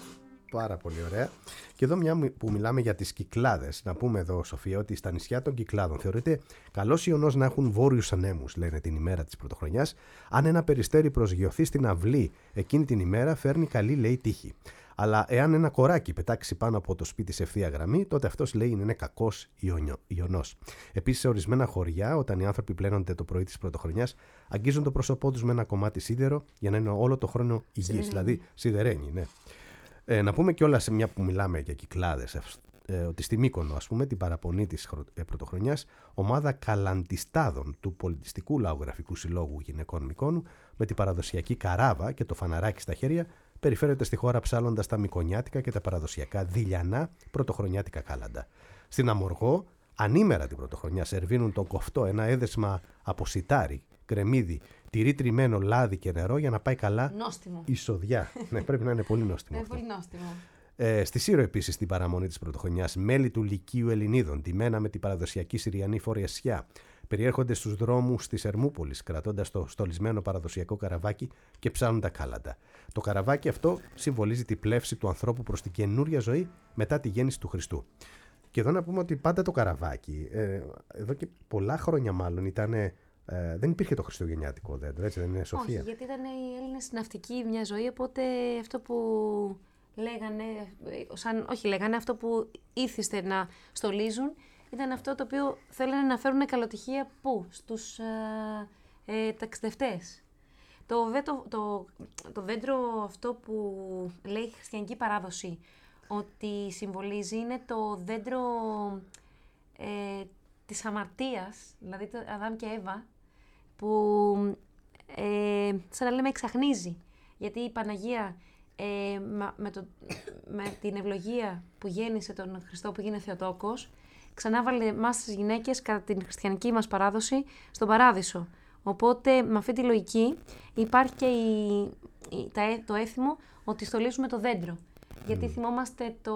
Πάρα πολύ ωραία. Και εδώ μια που μιλάμε για τις Κυκλάδες, να πούμε εδώ, Σοφία, ότι στα νησιά των Κυκλάδων θεωρείται καλός ιονός να έχουν βόρειους ανέμους, λένε την ημέρα της Πρωτοχρονιάς. Αν ένα περιστέρι προσγειωθεί στην αυλή εκείνη την ημέρα, φέρνει καλή, λέει, τύχη. Αλλά εάν ένα κοράκι πετάξει πάνω από το σπίτι σε ευθεία γραμμή, τότε αυτός, λέει, είναι κακός ιονός. Επίσης, σε ορισμένα χωριά, όταν οι άνθρωποι πλένονται το πρωί της Πρωτοχρονιάς, αγγίζουν το πρόσωπό τους με ένα κομμάτι σίδερο για να είναι όλο το χρόνο υγιής, δηλαδή σιδερένι, ναι. Ε, να πούμε κιόλας, μια που μιλάμε για Κυκλάδες, ε, ότι στη Μύκονο, ας πούμε, την παραπονή της ε, Πρωτοχρονιάς, ομάδα καλαντιστάδων του Πολιτιστικού Λαογραφικού Συλλόγου Γυναικών Μυκόνου, με την παραδοσιακή καράβα και το φαναράκι στα χέρια, περιφέρεται στη χώρα ψάλλοντας τα μικονιάτικα και τα παραδοσιακά δειλιανά πρωτοχρονιάτικα κάλαντα. Στην Αμοργό, ανήμερα την Πρωτοχρονιά, σερβίνουν το κοφτό, ένα έδεσμα από σιτάρι, κρεμμύδι, τυρί τριμμένο, λάδι και νερό για να πάει καλά Νόστιμο. η σοδιά. Ναι, πρέπει να είναι πολύ νόστιμο. Είναι αυτό. πολύ νόστιμο. Ε, στη Σύρο, επίσης, στην παραμονή της Πρωτοχρονιάς, μέλη του Λυκείου Ελληνίδων, ντυμένα με την παραδοσιακή συριανή φορεσιά, περιέρχονται στους δρόμους της Ερμούπολης, κρατώντας το στολισμένο παραδοσιακό καραβάκι και ψάχνουν τα κάλαντα. Το καραβάκι αυτό συμβολίζει τη πλεύση του ανθρώπου προς την καινούρια ζωή μετά τη γέννηση του Χριστού. Και εδώ να πούμε ότι πάντα το καραβάκι, ε, εδώ και πολλά χρόνια μάλλον, ήταν, ε, δεν υπήρχε το χριστουγεννιάτικο δέντρο, έτσι δεν είναι, Σοφία? Όχι, γιατί ήταν οι Έλληνες ναυτικοί μια ζωή, οπότε αυτό που λέγανε, σαν, όχι λέγανε, αυτό που ήθιστε να στολίζουν, ήταν αυτό το οποίο θέλανε να φέρουν καλοτυχία πού, στους ε, ε, ταξιδευτές. Το, το, το, το δέντρο αυτό που λέει η χριστιανική παράδοση ότι συμβολίζει είναι το δέντρο ε, της αμαρτίας, δηλαδή το Αδάμ και Εύα, που ε, σαν να λέμε εξαχνίζει. Γιατί η Παναγία ε, με, το, με την ευλογία που γέννησε τον Χριστό που γίνε Θεοτόκος, ξανά βάλε εμάς τις γυναίκες κατά την χριστιανική μας παράδοση στον παράδεισο. Οπότε με αυτή τη λογική υπάρχει και η, η, τα, το έθιμο ότι στολίζουμε το δέντρο. Γιατί θυμόμαστε το,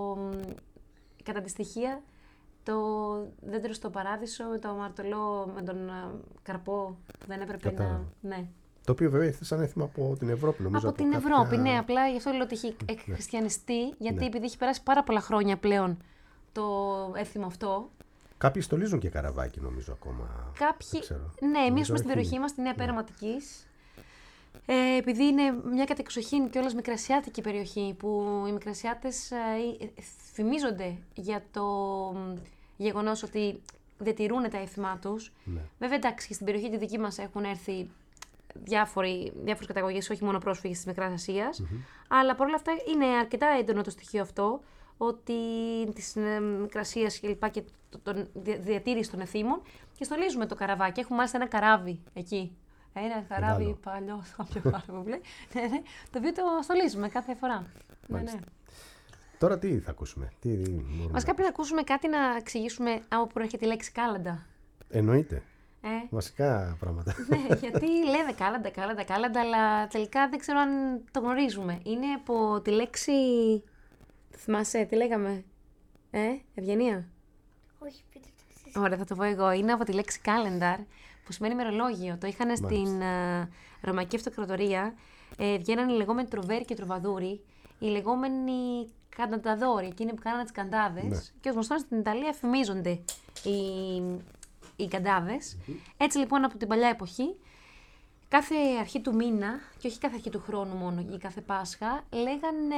κατά τη στοιχεία, το δέντρο στο παράδεισο, το αμαρτωλό με τον καρπό που δεν έπρεπε Κατάλαβα. να... Ναι. Το οποίο βέβαια ήρθε σαν έθιμα από την Ευρώπη, νομίζω. Από, από την κάποια... Ευρώπη, ναι. Απλά γι' αυτό λέω ότι έχει εκχριστιανιστεί, γιατί ναι. επειδή έχει περάσει πάρα πολλά χρόνια πλέον το έθιμο αυτό. Κάποιοι στολίζουν και καραβάκι, νομίζω, ακόμα. Κάποιοι. Ναι, εμείς στην περιοχή μας, στη Νέα Πέρα Ματικής, ε, επειδή είναι μια κατεξοχήν και όλας μικρασιάτικη περιοχή, που οι μικρασιάτες ε, φημίζονται για το γεγονός ότι διατηρούν τα έθιμά τους. Ναι. Βέβαια, εντάξει, και στην περιοχή τη δική μας έχουν έρθει διάφορες καταγωγές, όχι μόνο πρόσφυγες της Μικράς Ασίας, mm-hmm. αλλά παρόλα αυτά είναι αρκετά έντονο το στοιχείο αυτό, ότι της Μικρασίας και λοιπά και τον διατήρηση των εθήμων, και στολίζουμε το καραβάκι. Έχουμε μάλιστα ένα καράβι εκεί. Ένα καράβι Μεγάλο. Παλιό, πιο πάρα πολύ, το οποίο το στολίζουμε κάθε φορά. Ναι, ναι. Τώρα τι θα ακούσουμε? Τι Βασικά πρέπει να ακούσουμε κάτι να εξηγήσουμε από πού προέρχεται η λέξη κάλαντα. Εννοείται. Ε. Βασικά πράγματα. Ναι, γιατί λέμε κάλαντα, κάλαντα, κάλαντα, αλλά τελικά δεν ξέρω αν το γνωρίζουμε. Είναι από τη λέξη... Θυμάσαι, τι λέγαμε? Ε, Ευγενία? Όχι, πείτε το εσείς. Ωραία, θα το πω εγώ. Είναι από τη λέξη calendar, που σημαίνει ημερολόγιο. Το είχαν στην uh, Ρωμαϊκή Αυτοκρατορία. Ε, βγαίναν οι λεγόμενοι τροβέροι και τροβαδούροι, οι λεγόμενοι καντανταδόροι, εκείνοι που κάνανε τις καντάδες. Ναι. Και ως γνωστόν στην Ιταλία φημίζονται οι, οι καντάδες. Mm-hmm. Έτσι λοιπόν από την παλιά εποχή, κάθε αρχή του μήνα, και όχι κάθε αρχή του χρόνου μόνο ή κάθε Πάσχα, λέγανε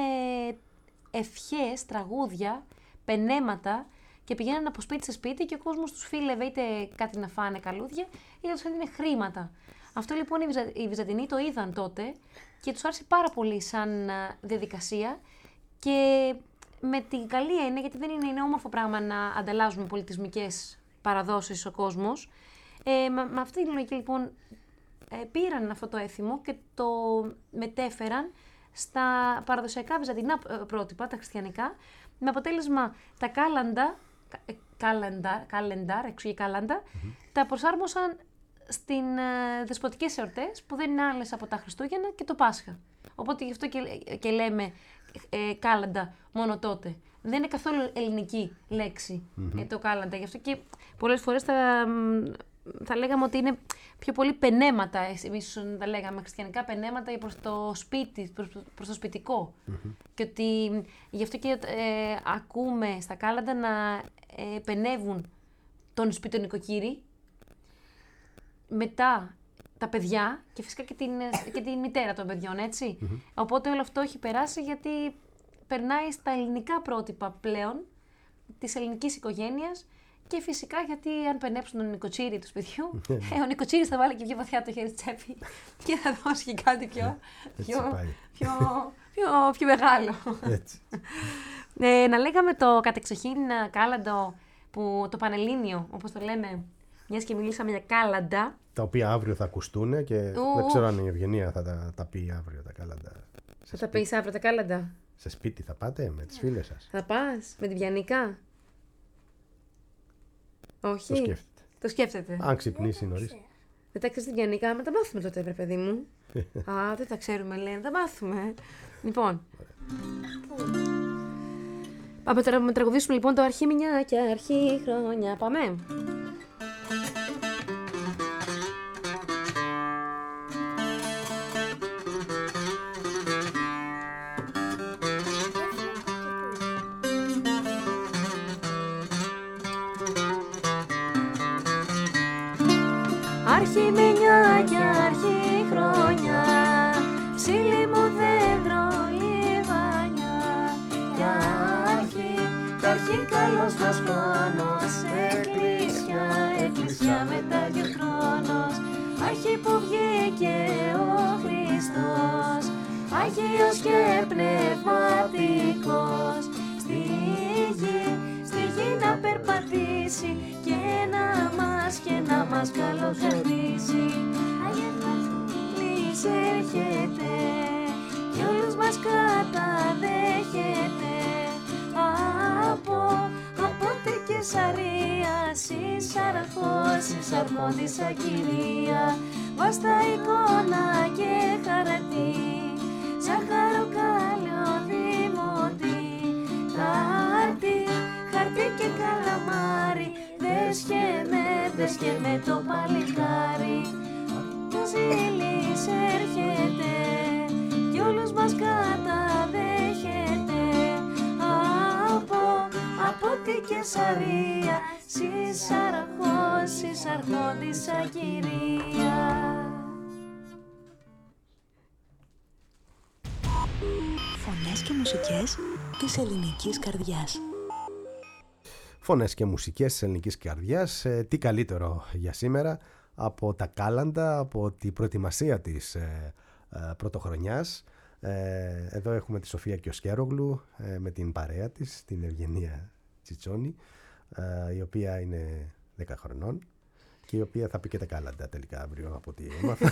ευχές, τραγούδια, πενέματα, και πηγαίναν από σπίτι σε σπίτι και ο κόσμος τους φίλευε είτε κάτι να φάνε καλούδια, είτε τους έδινε χρήματα. Αυτό λοιπόν οι, Βυζα... οι Βυζαντινοί το είδαν τότε και τους άρεσε πάρα πολύ σαν διαδικασία, και με την καλή έννοια, γιατί δεν είναι, είναι όμορφο πράγμα να ανταλλάζουμε πολιτισμικές παραδόσεις ο κόσμος. Ε, με, με αυτή τη λογική λοιπόν ε, πήραν αυτό το έθιμο και το μετέφεραν στα παραδοσιακά βυζαντινά πρότυπα, τα χριστιανικά, με αποτέλεσμα τα κάλαντα, calendar, calendar, εξωγή κάλαντα, mm-hmm. τα προσάρμοσαν στην ε, δεσποτικές εορτές που δεν είναι άλλες από τα Χριστούγεννα και το Πάσχα. Οπότε γι' αυτό και, και λέμε ε, κάλαντα μόνο τότε. Δεν είναι καθόλου ελληνική λέξη mm-hmm. ε, το κάλαντα. Γι' αυτό και πολλές φορές τα, θα λέγαμε ότι είναι πιο πολύ πενέματα, εμείς τα λέγαμε, χριστιανικά πενέματα προς το σπίτι, προς, προς το σπιτικό. Mm-hmm. Και ότι γι' αυτό και ε, ακούμε στα κάλαντα να ε, πενεύουν τον σπιτονοικοκύρη, μετά τα παιδιά και φυσικά και την, και την μητέρα των παιδιών, έτσι. Mm-hmm. Οπότε όλο αυτό έχει περάσει γιατί περνάει στα ελληνικά πρότυπα πλέον της ελληνικής οικογένειας και φυσικά γιατί αν πενέψουν τον νοικοτσίρι του σπιτιού, ε, ο νοικοτσίρις θα βάλει και πιο βαθιά το χέρι στη τσέπη και θα δώσει και κάτι πιο, πιο, πιο, πιο, πιο μεγάλο. ε, να λέγαμε το κατεξοχήν κάλαντο, που, το πανελλήνιο, όπως το λέμε, μιας και μιλήσαμε για κάλαντα. Τα οποία αύριο θα ακουστούν και Ου. δεν ξέρω αν η Ευγενία θα τα, τα πει αύριο τα κάλαντα. Θα τα πεις αύριο τα κάλαντα. Σε σπίτι θα πάτε με τις φίλες σας? Θα πας με την Βιαννικά? Όχι. Το σκέφτεται. Το σκέφτεται. Αν ξυπνήσει νωρίς. Δεν τα ξέρεις την Βιαννικά, με τα μάθουμε τότε, βρε παιδί μου. Α, δεν τα ξέρουμε, λέει, τα μάθουμε. Λοιπόν. Πάμε τώρα να τραγουδήσουμε λοιπόν το αρχή μηνιά και αρχή χρόνια. Πάμε. Αρχή μηνιά και αρχή χρόνια, ψήλι μου δέντρο λιβάνια. Κι αρχή, κι αρχή καλός μας χρόνος, εκκλησιά, εκκλησιά μετάγει ο χρόνος. Αρχή που βγήκε ο Χριστός, Άγιος και πνευματικός. Στη γη, στη γη να περπατήσει και να μας και να μας καλοχαρίσει. Αγιανός έρχεται κι όλους μας καταδέχεται. Από, από τη Κεσαρία, Σισαραχώς, Σισαρμόντισσα Κυρία. Βάστα εικόνα και χαρατή, ζάχαρο κάλιο δημοτή. Χάρτη, χάρτη και καλαμάρι, δέσχε με, δέσχε με το παλικάρι. Το ζήλις έρχεται κι όλους μας καταδέχεται. Από, από τη Κεσαρία, Σισαραχώς, Σισαρχόντισσα Κυρία. Φωνές και μουσικές της ελληνικής καρδιάς. Φωνές και μουσικές της ελληνικής καρδιάς. Ε, τι καλύτερο για σήμερα από τα κάλαντα, από την προετοιμασία της ε, ε, πρωτοχρονιάς. Ε, εδώ έχουμε τη Σοφία Κιοσκέρογλου ε, με την παρέα της, την Ευγενία Τσιτσόνη, ε, η οποία είναι δέκα χρονών και η οποία θα πει και τα κάλαντα τελικά αύριο από ό,τι έμαθα.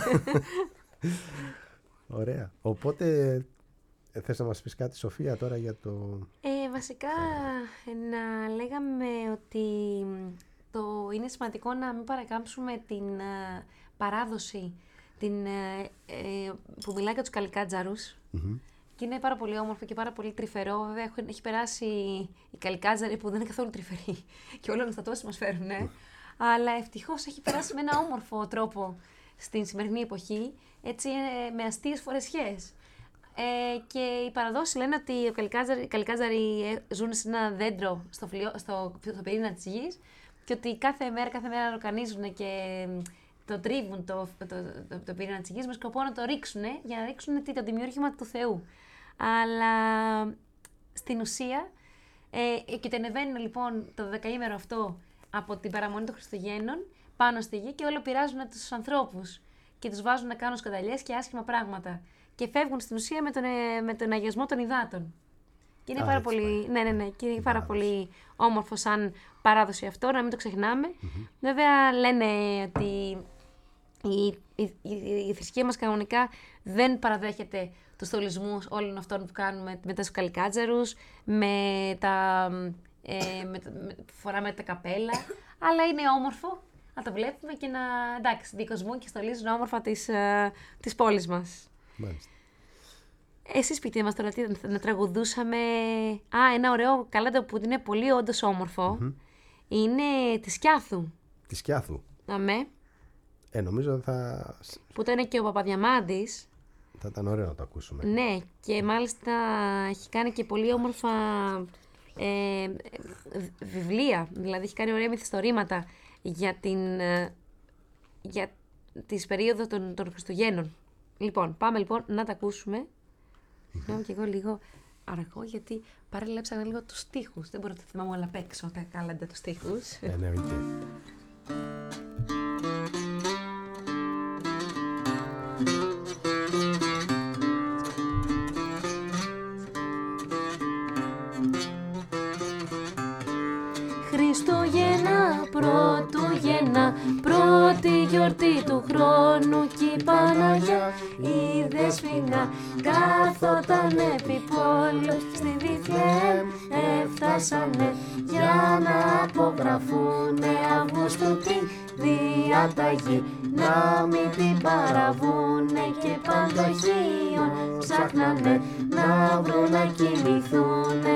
Ωραία. Οπότε θες να μας πεις κάτι, Σοφία, τώρα για το... Ε, βασικά ε, να λέγαμε ότι το είναι σημαντικό να μην παρακάμψουμε την uh, παράδοση την, uh, ε, που μιλάει για τους καλικάτζαρους. Mm-hmm. Και είναι πάρα πολύ όμορφο και πάρα πολύ τρυφερό. Βέβαια έχει, έχει περάσει οι καλικάτζαροι που δεν είναι καθόλου τρυφεροί και όλα τα τόση μας φέρουν. Ε. Αλλά ευτυχώς έχει περάσει με ένα όμορφο τρόπο στην σημερινή εποχή, έτσι ε, με αστείες φορεσιές. Ε, και οι παραδόσεις λένε ότι οι καλικάτζαροι, καλικάτζαροι ζουν σε ένα δέντρο στο, φλοιό, στο, στο πυρήνα της γης και ότι κάθε μέρα, κάθε μέρα ροκανίζουν και το τρίβουν το, το, το, το, το πυρήνα της γης με σκοπό να το ρίξουν για να ρίξουν το δημιούργημα του Θεού. Αλλά στην ουσία ε, και ανεβαίνουν λοιπόν το δεκαήμερο αυτό από την παραμονή των Χριστουγέννων πάνω στη γη και όλο πειράζουν τους ανθρώπους και τους βάζουν να κάνουν σκοταλιές και άσχημα πράγματα. Και φεύγουν στην ουσία με τον, με τον αγιασμό των υδάτων. Και είναι, Α, πάρα, πολύ, ναι, ναι, ναι, και είναι πάρα πολύ όμορφο σαν παράδοση αυτό, να μην το ξεχνάμε. Mm-hmm. Βέβαια λένε ότι η, η, η, η θρησκεία μας κανονικά δεν παραδέχεται τους στολισμούς όλων αυτών που κάνουμε με τους καλικάτζαρους, με τα, ε, με, με, φοράμε τα καπέλα, αλλά είναι όμορφο να το βλέπουμε και να, εντάξει, δικοσμούν και στολίζουν όμορφα της, uh, της πόλης μας. Μάλιστα. Εσείς πείτε μας τώρα τι να τραγουδούσαμε. Α, ένα ωραίο καλάντα που είναι πολύ όντως όμορφο. Mm-hmm. Είναι τη Σκιάθου. Τη Σκιάθου. Αμέ. Ε, νομίζω θα... Που ήταν και ο Παπαδιαμάντης. Θα ήταν ωραίο να το ακούσουμε. Ναι, και μάλιστα έχει κάνει και πολύ όμορφα ε, βιβλία. Δηλαδή έχει κάνει ωραία μυθιστορήματα για, την, ε, για τις περίοδο των, των Χριστουγέννων. Λοιπόν, πάμε λοιπόν να τα ακούσουμε. Συγγνώμη και εγώ λίγο αργό, γιατί παρέλεψα λίγο τους στίχους. Δεν μπορώ να το θυμάμαι όλα απ' έξω τα κάλαντα τους στίχους. Εννοείται. Χριστούγεννα, Πρωτούγεννα, πρώτη γιορτή του χρόνου κι η Παναγιά η Δεσποινα κάθοταν επί πόλου στη Βιθλεέμ έφτασανε για να απογραφούνε Αυγούστου τη διαταγή να μην την παραβούνε και παντοχίων ψάχνανε να βρουν να κοιμηθούνε.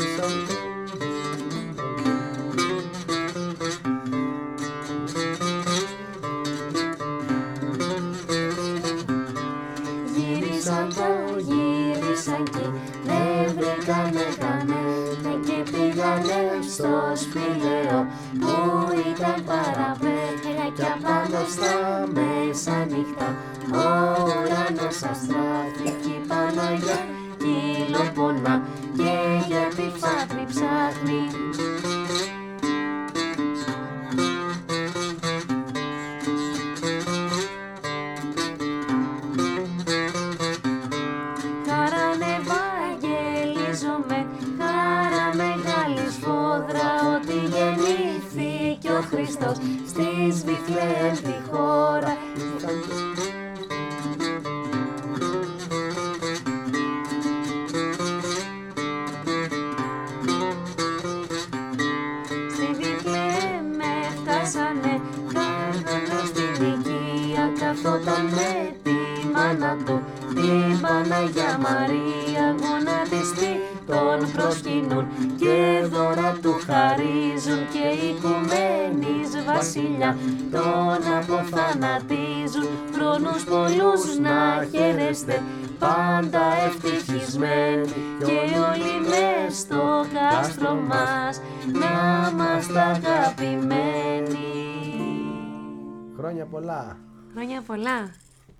Στο σπηλαίο που ήταν παραπέρα κι απάνω στα μεσάνυχτα ο ουρανός αστράφηκε η Παναγιά κυλοπονά και για τη φάτρη ψάχνει. Χριστός στις Βιθλεέμ τη χώρα. Στη Βιθλεέμ έφτασανε καθώς στην οικία καθόταν με τη μάνα του την Παναγιά Μαρία γονατιστή τον προσκυνούν και δώρα του χαρίζουν και οικουμένης βασιλιά τον αποθανατίζουν χρόνους πολλούς να χαίρεστε πάντα ευτυχισμένοι και όλοι μες στο κάστρο μας να είμαστε αγαπημένοι. Χρόνια πολλά. Χρόνια πολλά.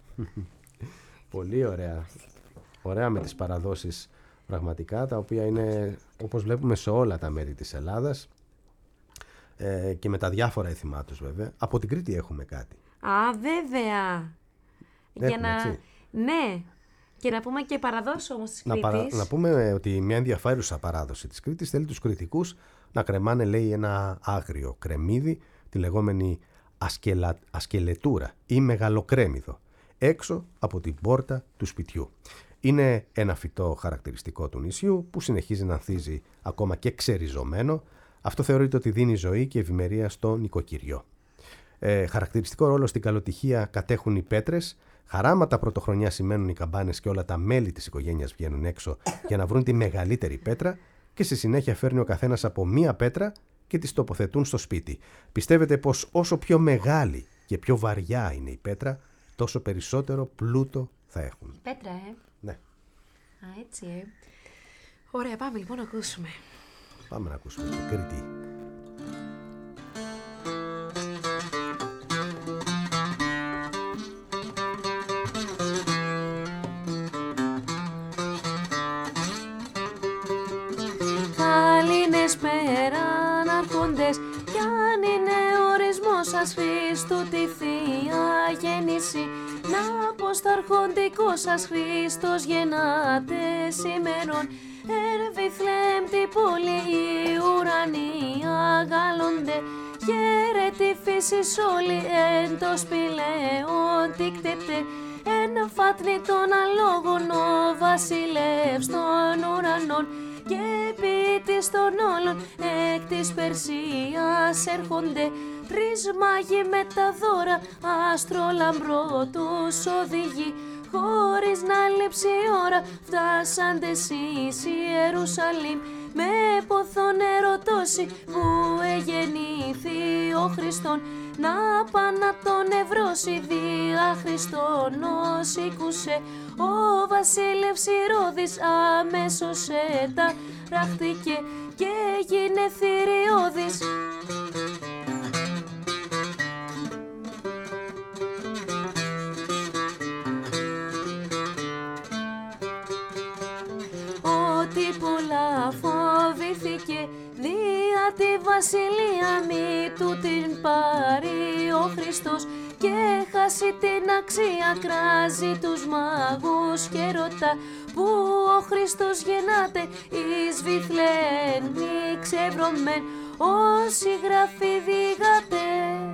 Πολύ ωραία. Ωραία με τις παραδόσεις πραγματικά, τα οποία είναι όπως βλέπουμε σε όλα τα μέρη της Ελλάδας ε, και με τα διάφορα έθιμά τους βέβαια. Από την Κρήτη έχουμε κάτι. Α, βέβαια. Έχουμε, Για να... έτσι. Ναι. Και να πούμε και παραδόσεις όμως της Να, Κρήτης. παρα... να πούμε ότι μια ενδιαφέρουσα παράδοση της Κρήτης θέλει τους κρητικούς να κρεμάνε, λέει, ένα άγριο κρεμμύδι, τη λεγόμενη ασκελα... ασκελετούρα ή μεγαλοκρέμμυδο, έξω από την πόρτα του σπιτιού. Είναι ένα φυτό χαρακτηριστικό του νησιού που συνεχίζει να ανθίζει ακόμα και ξεριζωμένο. Αυτό θεωρείται ότι δίνει ζωή και ευημερία στο νοικοκυριό. Ε, χαρακτηριστικό ρόλο στην καλοτυχία κατέχουν οι πέτρες. Χαράματα πρωτοχρονιά σημαίνουν οι καμπάνες και όλα τα μέλη της οικογένειας βγαίνουν έξω για να βρουν τη μεγαλύτερη πέτρα και στη συνέχεια φέρνει ο καθένας από μία πέτρα και τις τοποθετούν στο σπίτι. Πιστεύετε πως όσο πιο μεγάλη και πιο βαριά είναι η πέτρα, τόσο περισσότερο πλούτο θα έχουν. Πέτρα, ε. Ναι. Α, έτσι, ε. Ωραία, πάμε λοιπόν να ακούσουμε. Πάμε να ακούσουμε την Κρήτη. Άλληνες πέραν άρχοντες κι αν είναι ορισμός σας Χριστού τη Θεία Γέννηση να πως τ' αρχοντικό σας Χριστός γεννάτε σήμερον εν Βιθλεέμ την πόλη οι ουρανοί αγάλλονται χαίρε τη φύσης όλη εν το σπηλαίον τικτέπτε εν φάτνη των αλόγων ο βασιλεύς των ουρανών και ποιητής των όλων εκ της Περσίας έρχονται τρεις μάγοι με τα δώρα άστρολαμπρό τους οδηγεί χωρίς να λείψει η ώρα φτάσαντε εσείς Ιερουσαλήμ με ποθόν ερωτώσει που εγεννήθη ο Χριστόν να πά να τον ευρώσει δια Χριστόν σήκουσε. Ο βασίλευς Ηρώδης αμέσως εταράχτηκε και έγινε θηριώδης. Ότι πολλά φοβήθηκε δια τη βασιλεία μη του την πάρει ο Χριστός και χάσει την αξία, κράζει τους μάγους και ρωτά που ο Χριστός γεννάται εις Βιθλεέμ μη ξεβρωμέν όσοι γραφή δίγατε.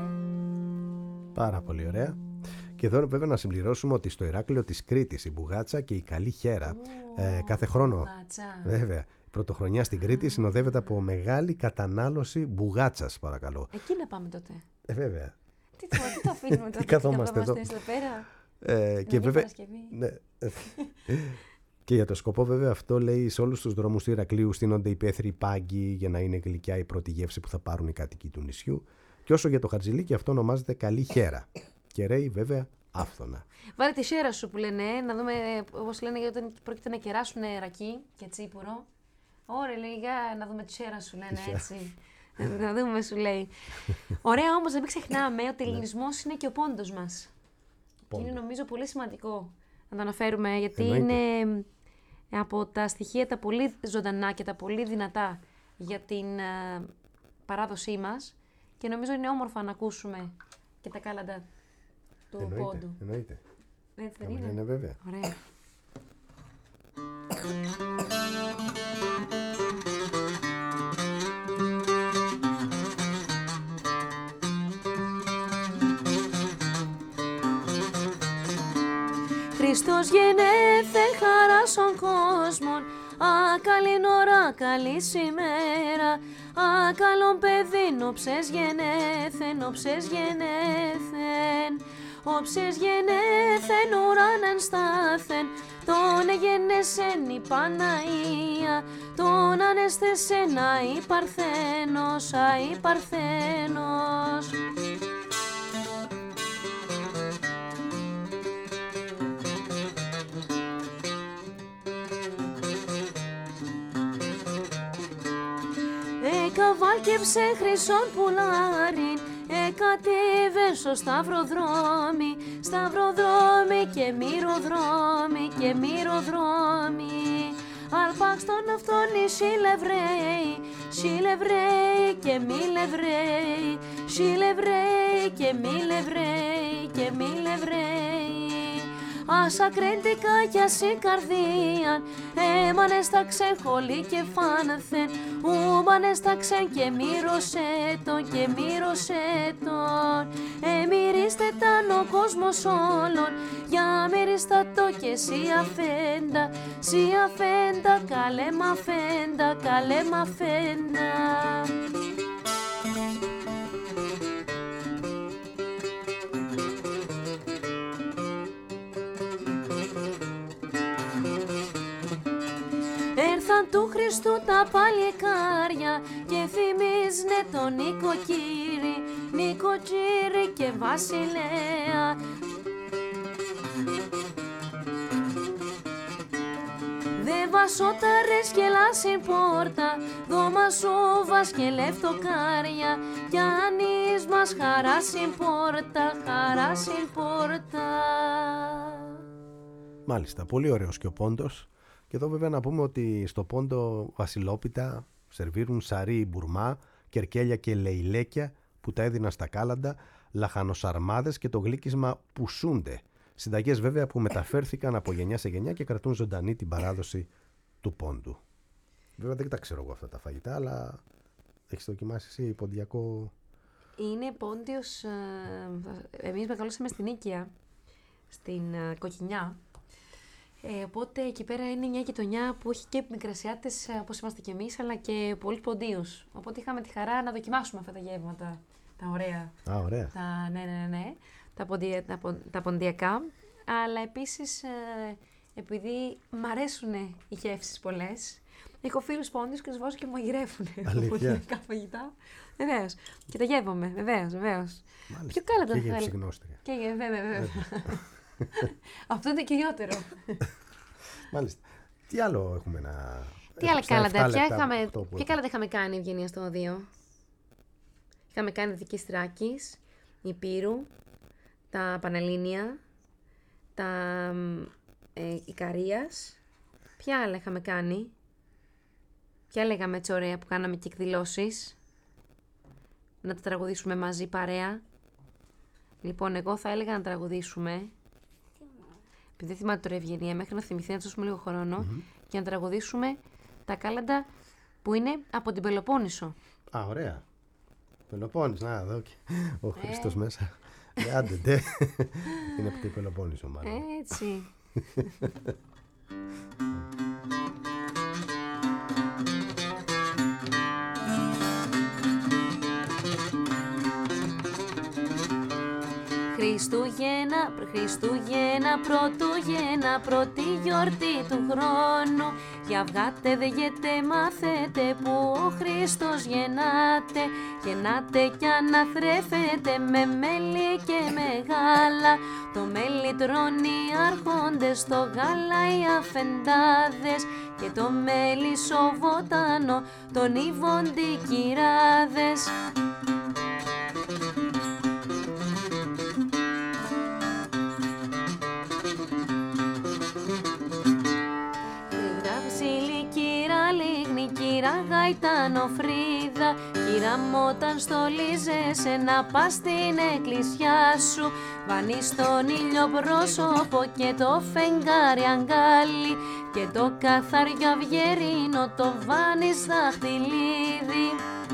Πάρα πολύ ωραία. Και εδώ βέβαια να συμπληρώσουμε ότι στο Ηράκλειο της Κρήτης η μπουγάτσα και η καλή χέρα oh, ε, κάθε χρόνο, μπουγάτσα. Βέβαια, η πρωτοχρονιά στην Κρήτη συνοδεύεται από μεγάλη κατανάλωση μπουγάτσας, παρακαλώ. Εκεί να πάμε τότε. Ε, βέβαια. Τι το, τι το αφήνουμε τότε, τι καθόμαστε εδώ. εδώ πέρα. Ε, και βέβαια, ναι, και για το σκοπό βέβαια αυτό λέει σε όλους τους δρόμους του Ηρακλείου στείνονται υπαίθριοι πάγκοι για να είναι γλυκιά η πρώτη γεύση που θα πάρουν οι κάτοικοι του νησιού. Και όσο για το χατζηλίκι αυτό ονομάζεται καλή χέρα. Και ρέει βέβαια άφθονα. Βάλε τη σέρα σου που λένε, να δούμε όπως λένε όταν πρόκειται να κεράσουν ρακί και τσίπουρο. Ωραία, λέει, για να δούμε τη σέρα σου, λένε έτσι. Να δούμε, σου λέει. Ωραία, όμως να μην ξεχνάμε ότι ο ελληνισμός είναι και ο πόντος μας. Και είναι νομίζω πολύ σημαντικό να το αναφέρουμε, γιατί Εννοείται. είναι από τα στοιχεία τα πολύ ζωντανά και τα πολύ δυνατά για την uh, παράδοσή μας και νομίζω είναι όμορφα να ακούσουμε και τα κάλαντα του εννοείται, πόντου. Εννοείται. Έτσι δεν είναι. είναι. Είναι βέβαια. Ωραία. Χριστός γενέθε χαράσον κόσμον, α καλήν ώρα, καλή ημέρα, α καλόν παιδίν, όψες γενέθεν, όψες γενέθεν, όψες γενέθεν ουράνεν στάθεν, τον εγενέσεν η Παναία, τον ανέστεσεν αη Παρθένος, αη Παρθένος. Εκαβάλκεψε χρυσόν πουλάριν, εκατέβε στο σταυροδρόμι, σταυροδρόμι και μυροδρόμι και μυροδρόμι. Αρπάξ τον αυτόν οι σιλευραίοι, σιλευραίοι και μιλευραίοι, σιλευραίοι και μιλευραίοι και μιλευραίοι. Άσα κρέντικα κι ασύ καρδίαν, έμανε στα ξεχολή και φάνθεν, ούμανε στα ξεν και μύρωσέτον και μύρωσέτον. Εμυρίστε ταν ο κόσμος όλων, για μυρίστα το και σι αφέντα, σι αφέντα, καλέ μ' αφέντα, καλέ μ' αφέντα. Έρθαν του Χριστού τα παλικάρια και θυμίζνε τον νοικοκύρη, νοικοκύρη και βασιλέα. Δε βασόταρες και λάσιν πόρτα, δώμα σούβας και λεφτοκάρια, κι αν εις μας χαράσιν πόρτα, χαράσιν πόρτα. Μάλιστα, πολύ ωραίος και ο πόντος. Και εδώ βέβαια να πούμε ότι στο πόντο βασιλόπιτα σερβίρουν σαρί μπουρμά, κερκέλια και λεϊλέκια που τα έδιναν στα κάλαντα, λαχανοσαρμάδες και το γλύκισμα πουσούντε. Συνταγές βέβαια που μεταφέρθηκαν από γενιά σε γενιά και κρατούν ζωντανή την παράδοση του πόντου. Βέβαια δεν τα ξέρω εγώ αυτά τα φαγητά, αλλά έχεις δοκιμάσει εσύ ποντιακό? Είναι πόντιος, εμείς μεγαλώσαμε στην Νίκαια, στην Κοκκινιά. Ε, οπότε εκεί πέρα είναι μια γειτονιά που έχει και μικρασιάτες όπως είμαστε κι εμείς, αλλά και πολλούς ποντίους. Οπότε είχαμε τη χαρά να δοκιμάσουμε αυτά τα γεύματα, τα ωραία. Α, ωραία. Τα, ναι, ναι, ναι, τα, ποντια, τα, τα ποντιακά. Αλλά επίσης, ε, επειδή μ' αρέσουν οι γεύσεις πολλές, Έχω φίλους πόντιους και τους βάζω και μαγειρεύουν. Αλήθεια. Φαγητά. Βεβαίως. Και τα γεύομαι, βεβαίως, βεβαίως. Μάλιστα. Πιο κάλαντα Και θα για έλεγα. ψυγνώστρια. Και για βέβαια, βέβαια. Αυτό είναι κυριότερο. Μάλιστα. Τι άλλο έχουμε να... Τι άλλα Στα κάλαντα, επτά ποια, λεπτά είχαμε, αυτό που ποια έχουμε. κάλαντα είχαμε κάνει, Ευγενία, στο δύο. Είχαμε κάνει Δυτικής Θράκης, Υπήρου, τα Πανελλήνια, τα ε, Ικαρίας. Ποια άλλα είχαμε κάνει. Ποια λέγαμε έτσι ωραία που κάναμε και εκδηλώσεις. Να τα τραγουδήσουμε μαζί παρέα. Λοιπόν, εγώ θα έλεγα να τραγουδήσουμε. Επειδή δεν θυμάται τώρα η Ευγενία, μέχρι να θυμηθεί να του δώσουμε λίγο χρόνο. Mm-hmm. Και να τραγουδήσουμε τα κάλαντα που είναι από την Πελοπόννησο. Α, ωραία. Πελοπόννησο, να εδώ και ο Χριστός μέσα. Ε, άντε, ντε. Είναι από την Πελοπόννησο, μάλλον. Έτσι. Χριστούγεννα, Χριστούγεννα, Πρωτούγεννα, πρώτη γιορτή του χρόνου. Για βγάτε δε γετε μάθετε που ο Χριστός γεννάται. Γεννάται κι αναθρέφεται με μέλι και με γάλα. Το μέλι τρώνε οι άρχοντες, το γάλα οι αφεντάδες. Και το μέλι σοβοτάνο, τον ύβονται οι κυράδες. Κύρα γαϊτανοφρίδα, κύρα μου όταν στολίζεσαι να πας στην εκκλησιά σου. Βανείς τον ήλιο πρόσωπο και το φεγγάρι αγκάλι και το καθάριο αυγερίνο το βάνεις δαχτυλίδι.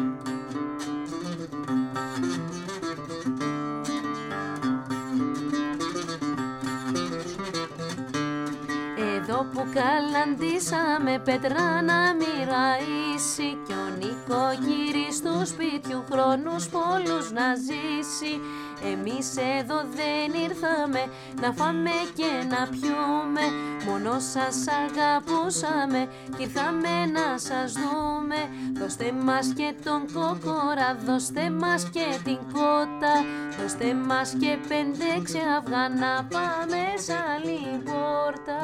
Εδώ που καλαντήσαμε πέτρα να μοιραήσει κι ο νοικοκύρης του σπίτιου χρόνους πολλούς να ζήσει. Εμείς εδώ δεν ήρθαμε να φάμε και να πιούμε, μόνο σας αγαπούσαμε κι ήρθαμε να σας δούμε. Δώστε μας και τον κόκορα, δώστε μας και την κότα, δώστε μας και πέντε έξι αυγά να πάμε σ' άλλη πόρτα.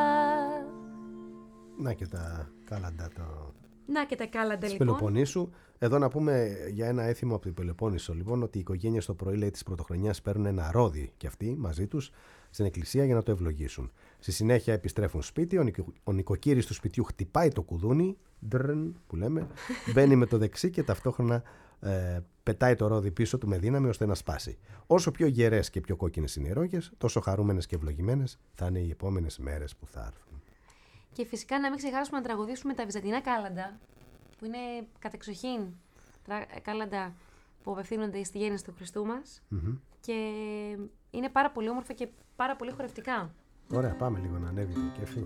Να και τα κάλαντα το... Να και τα κάλαντα της λοιπόν. Πελοποννήσου. Εδώ να πούμε για ένα έθιμο από την Πελοπόννησο λοιπόν, ότι οι οικογένειες το πρωί, λέει, της Πρωτοχρονιάς παίρνουν ένα ρόδι και αυτοί μαζί τους στην εκκλησία για να το ευλογήσουν. Στη συνέχεια επιστρέφουν σπίτι, ο, νοικο, ο νοικοκύρης του σπιτιού χτυπάει το κουδούνι, ντρν, που λέμε, μπαίνει με το δεξί και ταυτόχρονα ε, πετάει το ρόδι πίσω του με δύναμη ώστε να σπάσει. Όσο πιο γερές και πιο κόκκινες είναι οι ρόγες, τόσο χαρούμενες και ευλογημένες θα είναι οι επόμενες μέρες που θα έρθουν. Και φυσικά να μην ξεχάσουμε να τραγουδήσουμε τα βυζαντινά κάλαντα, που είναι κατεξοχήν κάλαντα που απευθύνονται στη γέννηση του Χριστού μας. Mm-hmm. Και είναι πάρα πολύ όμορφα και πάρα πολύ χορευτικά. Ωραία, πάμε λίγο να ανέβει το κέφι.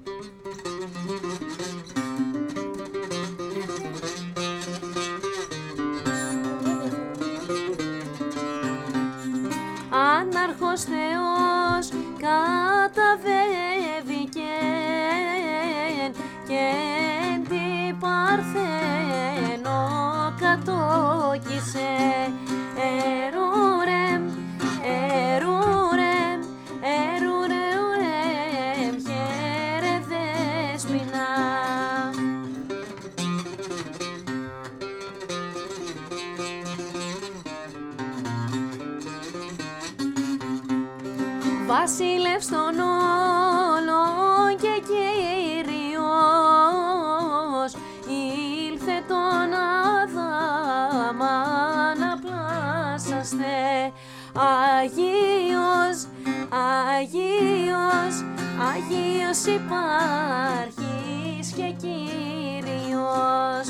Άναρχος Θεός καταβέβηκε και την Παρθένο κατόκισε. Ερουρεμ, ερουρεμ, ερουρεουρεμ, χαίρε Δέσποινα. Βασίλευς των όλων και Κύριος, ήλθε τον Αδάμα να πλάσαστε. Αγίος, Αγίος, Αγίος υπάρχεις και Κύριος.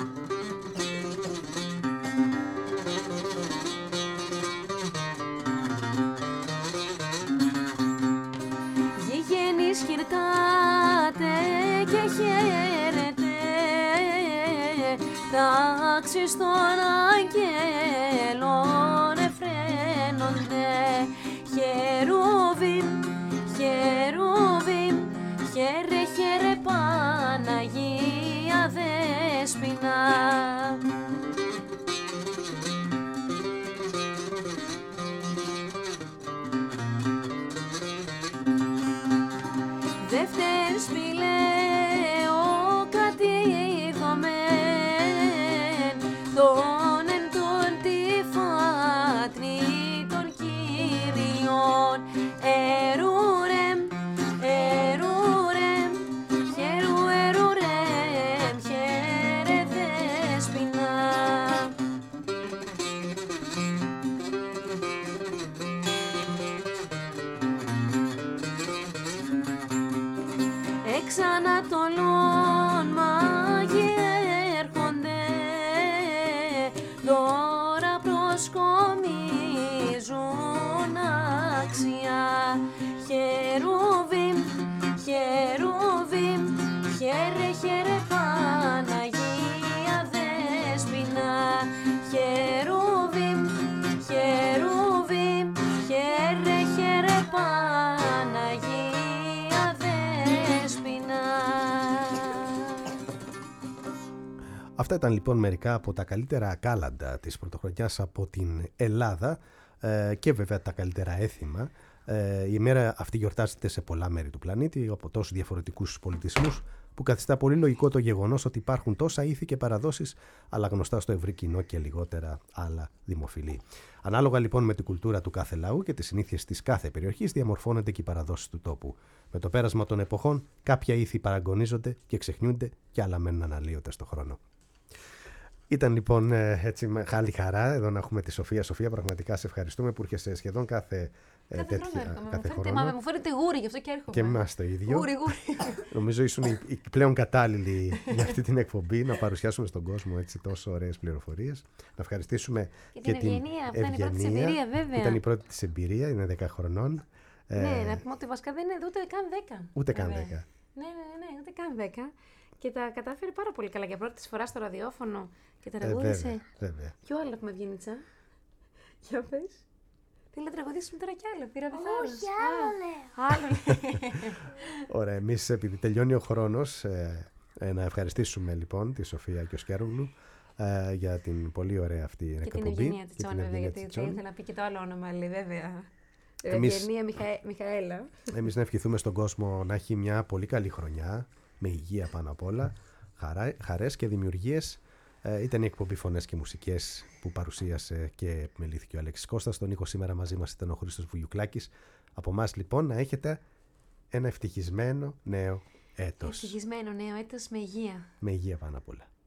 Γηγενείς χειρκάτε και χαίρετε, τάξεις των αγγέλων εφραίνονται. Χερούβιμ, χερούβιμ, χαίρε χαίρε Παναγία δεύτερης μιλέω κατηδομέν τον εν τον τη φάτνη των Κύριων ερουρεμ, ερουρεμ, χερου ερουρεμ, χερε δέσποινα. Εξ Ανατολών μάγοι έρχονται, τώρα προσκομίζουν άξια. Χερουβίμ, χερουβίμ, χερε χερε Παναγία Δέσποινα. Χερουβίμ, χερουβίμ, χερε χερε Παναγία Δέσποινα. Αυτά ήταν λοιπόν μερικά από τα καλύτερα κάλαντα της πρωτοχρονιάς από την Ελλάδα ε, και βέβαια τα καλύτερα έθιμα. Ε, η ημέρα αυτή γιορτάζεται σε πολλά μέρη του πλανήτη από τόσους διαφορετικούς πολιτισμούς που καθιστά πολύ λογικό το γεγονός ότι υπάρχουν τόσα ήθη και παραδόσεις αλλά γνωστά στο ευρύ κοινό και λιγότερα άλλα δημοφιλή. Ανάλογα λοιπόν με την κουλτούρα του κάθε λαού και τις συνήθειες της κάθε περιοχής διαμορφώνονται και οι παραδόσεις του τόπου. Με το πέρασμα των εποχών κάποια ήθη παραγωνίζονται και ξεχνιούνται και άλλα μένουν αναλύωτες στον χρόνο. Ήταν λοιπόν έτσι μεγάλη χαρά εδώ να έχουμε τη Σοφία. Σοφία, πραγματικά σε ευχαριστούμε που έρχεσαι σχεδόν κάθε, Κάθε τέτοια, χρόνο έρχομαι. κάθε Μου φαίνεται, χρόνο. μα, μου φαίνεται γούρι, γι' αυτό και έρχομαι. Και εμάς το ίδιο. Γούρι, γούρι. Νομίζω ήσουν η, η πλέον κατάλληλη για αυτή την εκπομπή να παρουσιάσουμε στον κόσμο έτσι τόσο ωραίες πληροφορίες. Να ευχαριστήσουμε Και και την Ευγενία, που ήταν η πρώτη της εμπειρία, βέβαια. Ήταν η πρώτη της εμπειρία, είναι δέκα χρονών. Ναι, Ε, να πούμε ότι βασικά δεν είναι ούτε καν δέκα. Ούτε καν βέβαια. δέκα. Ναι, ναι, ναι, ναι, ούτε καν δέκα. Και τα κατάφερε πάρα πολύ καλά για πρώτη της φορά στο ραδιόφωνο και τα Ε, τραγούδισε. βέβαια, βέβαια. Ποιο άλλο έχουμε, Ευγενίτσα? Για πες. Θέλει να τραγουδήσουμε τώρα κι άλλο. Πήρα θάρρος. Όχι, άλλο λέω. Άλλο λέει. Ωραία, εμείς επειδή τελειώνει ο χρόνος, ε, ε, να ευχαριστήσουμε λοιπόν τη Σοφία Κιοσκέρογλου ε, για την πολύ ωραία αυτή Και εκπομπή. την Ευγενία και Τσιτσόν, την βέβαια, Ευγενία γιατί θα Τσιτσόν. ήθελα να πει και το άλλο όνομα, λέει, βέβαια. Εμείς- Ευγενία Μιχαε... Μιχαέλα. Εμείς να ευχηθούμε στον κόσμο να έχει μια πολύ καλή χρονιά, με υγεία πάνω απ' όλα, χαρά, χαρές και δημιουργίες. Ε, ήταν η εκπομπή Φωνές και Μουσικές που παρουσίασε και επιμελήθηκε ο Αλέξης Κώστας. Τον ήχο σήμερα μαζί μας ήταν ο Χρήστος Βουγιουκλάκης. Από εμάς λοιπόν να έχετε ένα ευτυχισμένο νέο έτος. Ευτυχισμένο νέο έτος με υγεία. Με υγεία πάνω απ' όλα.